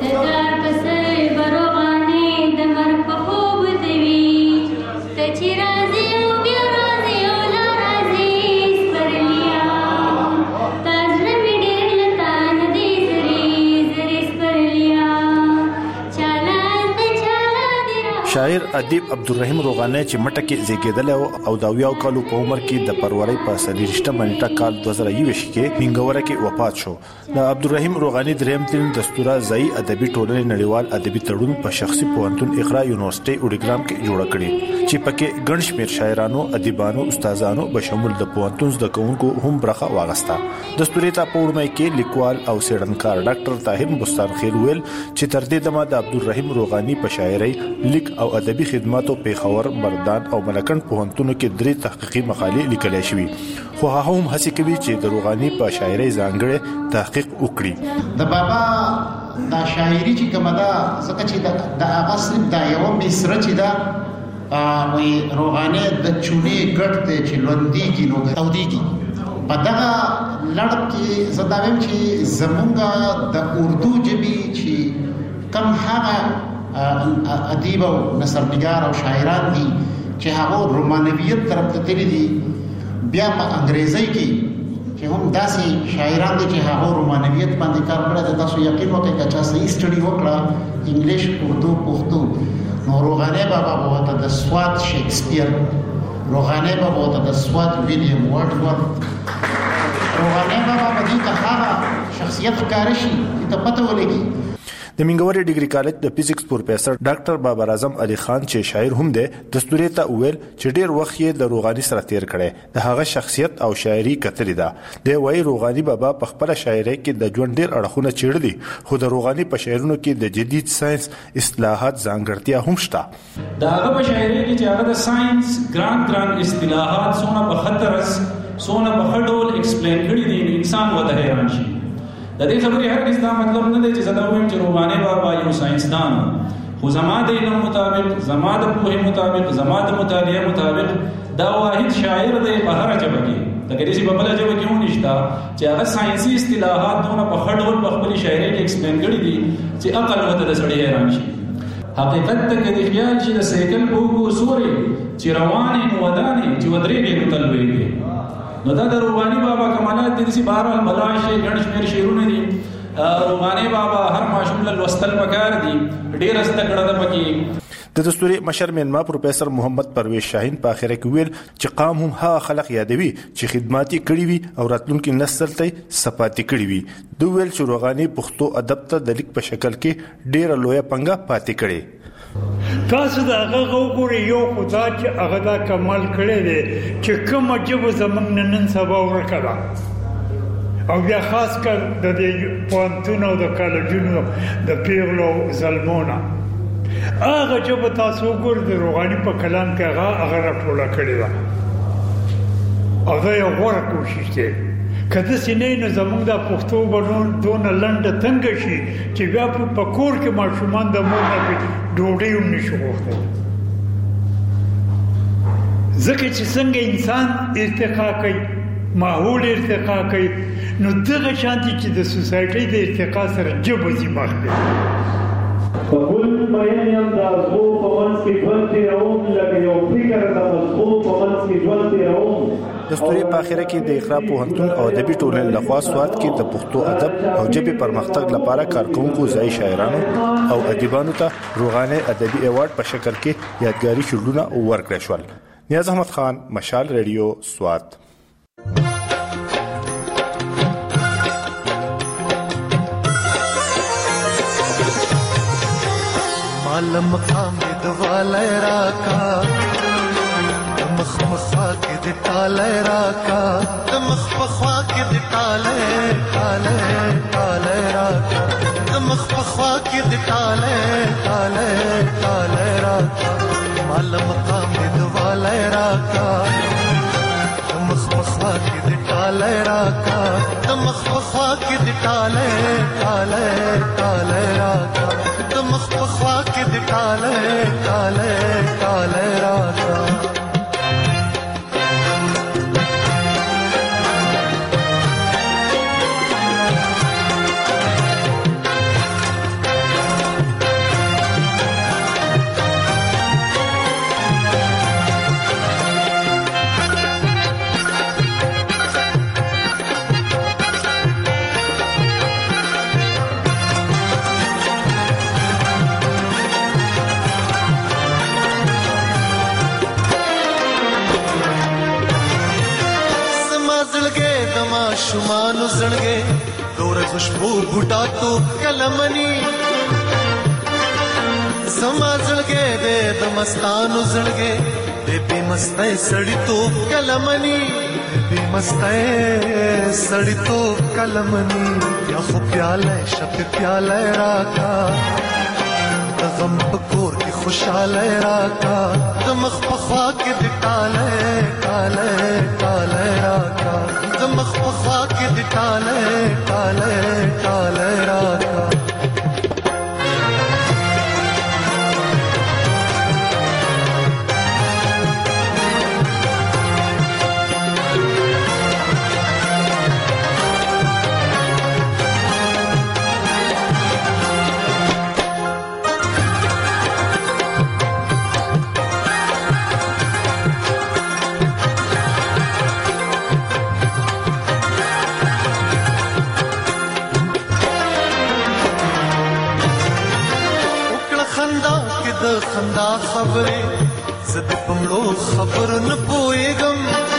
S5: شاعر ادیب عبدالرحیم روغاني چې مټه کې زیږیدل او د اویاو کالو په عمر کې د پروري په سلیریشته منټه کال دوه زره یو کې منګوره کې وفات شو د عبدالرحیم روغاني دریم تل دستوره ځای ادبي ټولنې نړیوال ادبي تړون په شخصي پوهنتون اقرا یونیورسيټي وډیګرام کې جوړ کړی چې پکې ګڼ شمېر شاعرانو ادیبانو استادانو به شامل د پوهنتون زده کوونکو هم برخه واغسته دستوري ته په وړمې کې لیکوال او څېړنکار ډاکټر طاهر بستان خیل ویل چې تر دې دمه د عبدالرحیم روغاني په شاعرۍ لیک او ادبي خدماتو پیښور بردان او ملکن پوهنتونو کې درې تحقیقي مقالې لیکل شوې خو هغه هم هڅه کوي چې د روغاني په شاعرۍ ځانګړي تحقیق وکړي
S18: د بابا د شاعري چې کومه ده ځکه چې د هغه صرف د یو مصره چې ده وي روغاني د چونې ګټ ته چې لوندېږي نو تودېږي په دغه لړ کې زداویم چې زمونږ د اردو ژبې چې کم هغه ادیب او نثرنگار او شاعران دي چې هغه رومانویت طرف ته تللي دي بیا په انګریزي کې چې هم داسې شاعران دي چې هغه رومانویت باندې کار کړی دی تاسو یقین وکړئ چې تاسو یې سټډي وکړه انګلیش اردو پښتو نو روغاني بابا بوته د سواد شکسپیر روغاني بابا بوته د سواد ویلیام وارډورث روغاني بابا په دې ته هغه شخصیت ښکاره شي چې ته پته ولګي
S5: د منګوري ډیګري کالج د فزیکس پروفیسور ډاکټر بابر اعظم علي خان چې شاعر هم دی دستوري ته ویل چې ډیر وخت یې د روغاني سره تیر کړي د هغه شخصیت او شاعري کتلې ده د وای روغاني بابا په خپل شاعري کې د ژوند ډیر اړخونه چیرلي خو د روغاني په شعرونو کې د جدید ساينس اصطلاحات ځانګړتیا هم شته
S19: دا هغه په شاعري کې چې هغه د ساينس ګران ګران اصطلاحات سونه په خطرس سونه په خډول ایکسپلین کړي دي انسان وته حیران شي د دې خبرې هرګز دا مطلب نه دی چې زه دا وایم چې روغاني بابا یو ساينسدان خو زما د علم مطابق، زما د پوهې مطابق، زما د مطالعه مطابق دا واحد شاعر دی په هر ژبه کې، د کلیسي په بل ژبه کې ونشته چې هغه ساينسي اصطلاحات دونه په خډول په خپل شاعري کې ایکسپلین کړي دي چې عقل وته د سړي حیران شي. حقیقت ته کې د خیال چې د سایکل په وګو سوري چې رواني نو وداني چې ودرېږي نو تلويږي. نو دا د روحاني بابا کمالات دي چې بهرحال بلاشه ګڼ شمېر شعرونه دي. روحاني بابا هر ماشوم له لوستل پکار دي، ډېر استه کړه د پکې.
S5: د دستوري مشر مینما پروفیسور محمد پرویز شاهین په اخر کې ویل چې قام هم ها خلق یادوي چې خدماتي کړی وي او راتلونکي نسل ته صفاتي کړی وي. دوی ویل چې روغاني پښتو ادب ته د لیک په شکل کې ډېر لویه پنګه پاتې کړي.
S3: تاسو دا هغه وګورئ یو خدای چې هغه دا کمال کړی دی چې کومه ژبه زموږ نن سبا ورکړه، او بیا خاص کر د دې پوهنتون او د کالجونو د پیغلو زلمونه هغه ژبه تاسو وګورئ د روغاني په کلام کې هغه هغه راټوله کړې ده او دا یو غوره کوشش دی. که داسې نه وي نو زموږ دا پښتو به دونه لنډه تنګه شي چې بیا په کور کې ماشومان د مور نه ډوډۍ هم نشي غوښتلی، ځکه چې څنګه انسان ارتقا کوي، ماحول ارتقا کوي، نو دغه شانتي چې د سوسایټۍ د ارتقا سره ژبه ځي مخکې.
S6: په ګل مین یم د ازغو په منځ کې ژوند تېروم، لکه یو فکر د مزغو په منځ کې ژوند تېروم.
S5: د ستوري په اخره کې د اقرا پوهنتون او ادبي ټولنې لخوا سواد کې د پښتو ادب او ژبې پرمختګ لپاره کارکونکو ځای شاعرانو او ادیبانو ته روغاني ادبي ایوارډ په شکل کې یادګاري شعرونه ورکړل شول. نیاز احمد خان، مشال ریډیو، سواد.
S10: مال مقام دوالای راکا، مخ مخوا کې د ټالای راکا، د مخ پخوا کې د ټالای ټالای ټالای راکا، د مخ پخوا کې د ټالای ټالای ټالای راکا. مال مقام دوالای راکا، د مخ پخوا کې د ټالای راکا، د مخ پخوا کې د ټالای ټالای ټالای راکا، د مخ پخوا کې د ټالای ټالای ټالای راکا. شمانو زړګې دور خوشبو بوټا تو کلمنی، سما زړګې دې د مستانو زړګې دې په مستای سړی تو کلمنی، دې مستای سړی تو کلمنی. یا خو پیاله شپ پیاله راکا، د غم پکور کې خوشاله راکا، د مخ پخوا کې د ټاله ټاله ټاله راکا، د مخ پخوا کې د ټاله ټاله ټاله راکا. خندا خبره زد پمړو خبر نه پويګم،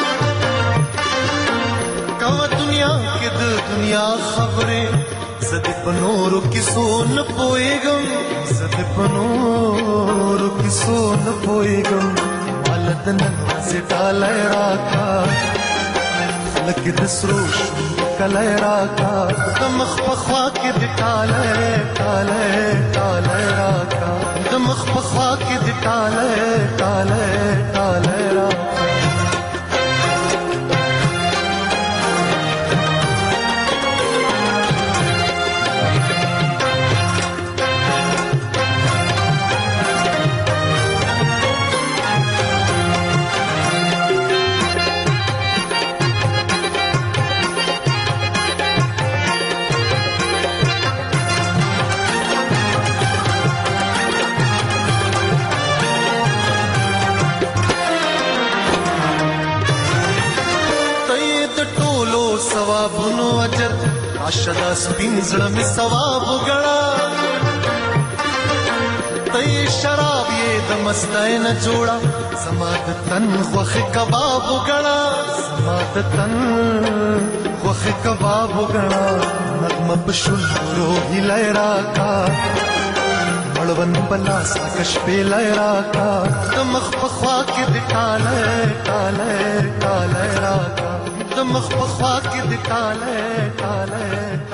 S10: کا دنیا کې د دنیا خبره زد پنورو کیسو نه پويګم، زد پنورو کیسو نه پويګم. ولدن زټالای راکا، لکه د سروش کلای راکا، د مخ پخوا کې د ټاله ټاله ټاله راکا، د مخ پخوا کې د ټاله ټاله ټاله راکا. عاشدا سپین زړه می ثواب وګڼه ته شراب یې د مستای نه جوړه زما د تن خوخه کباب وګڼه زما د تن خوخه کباب وګڼه نغمه بشول روحي لایرا کا مړون بلاس کش په لایرا کا د مخ په خوا کې د ټاله ټاله ټاله را کا د مخ په خوا کې د ټاله ټاله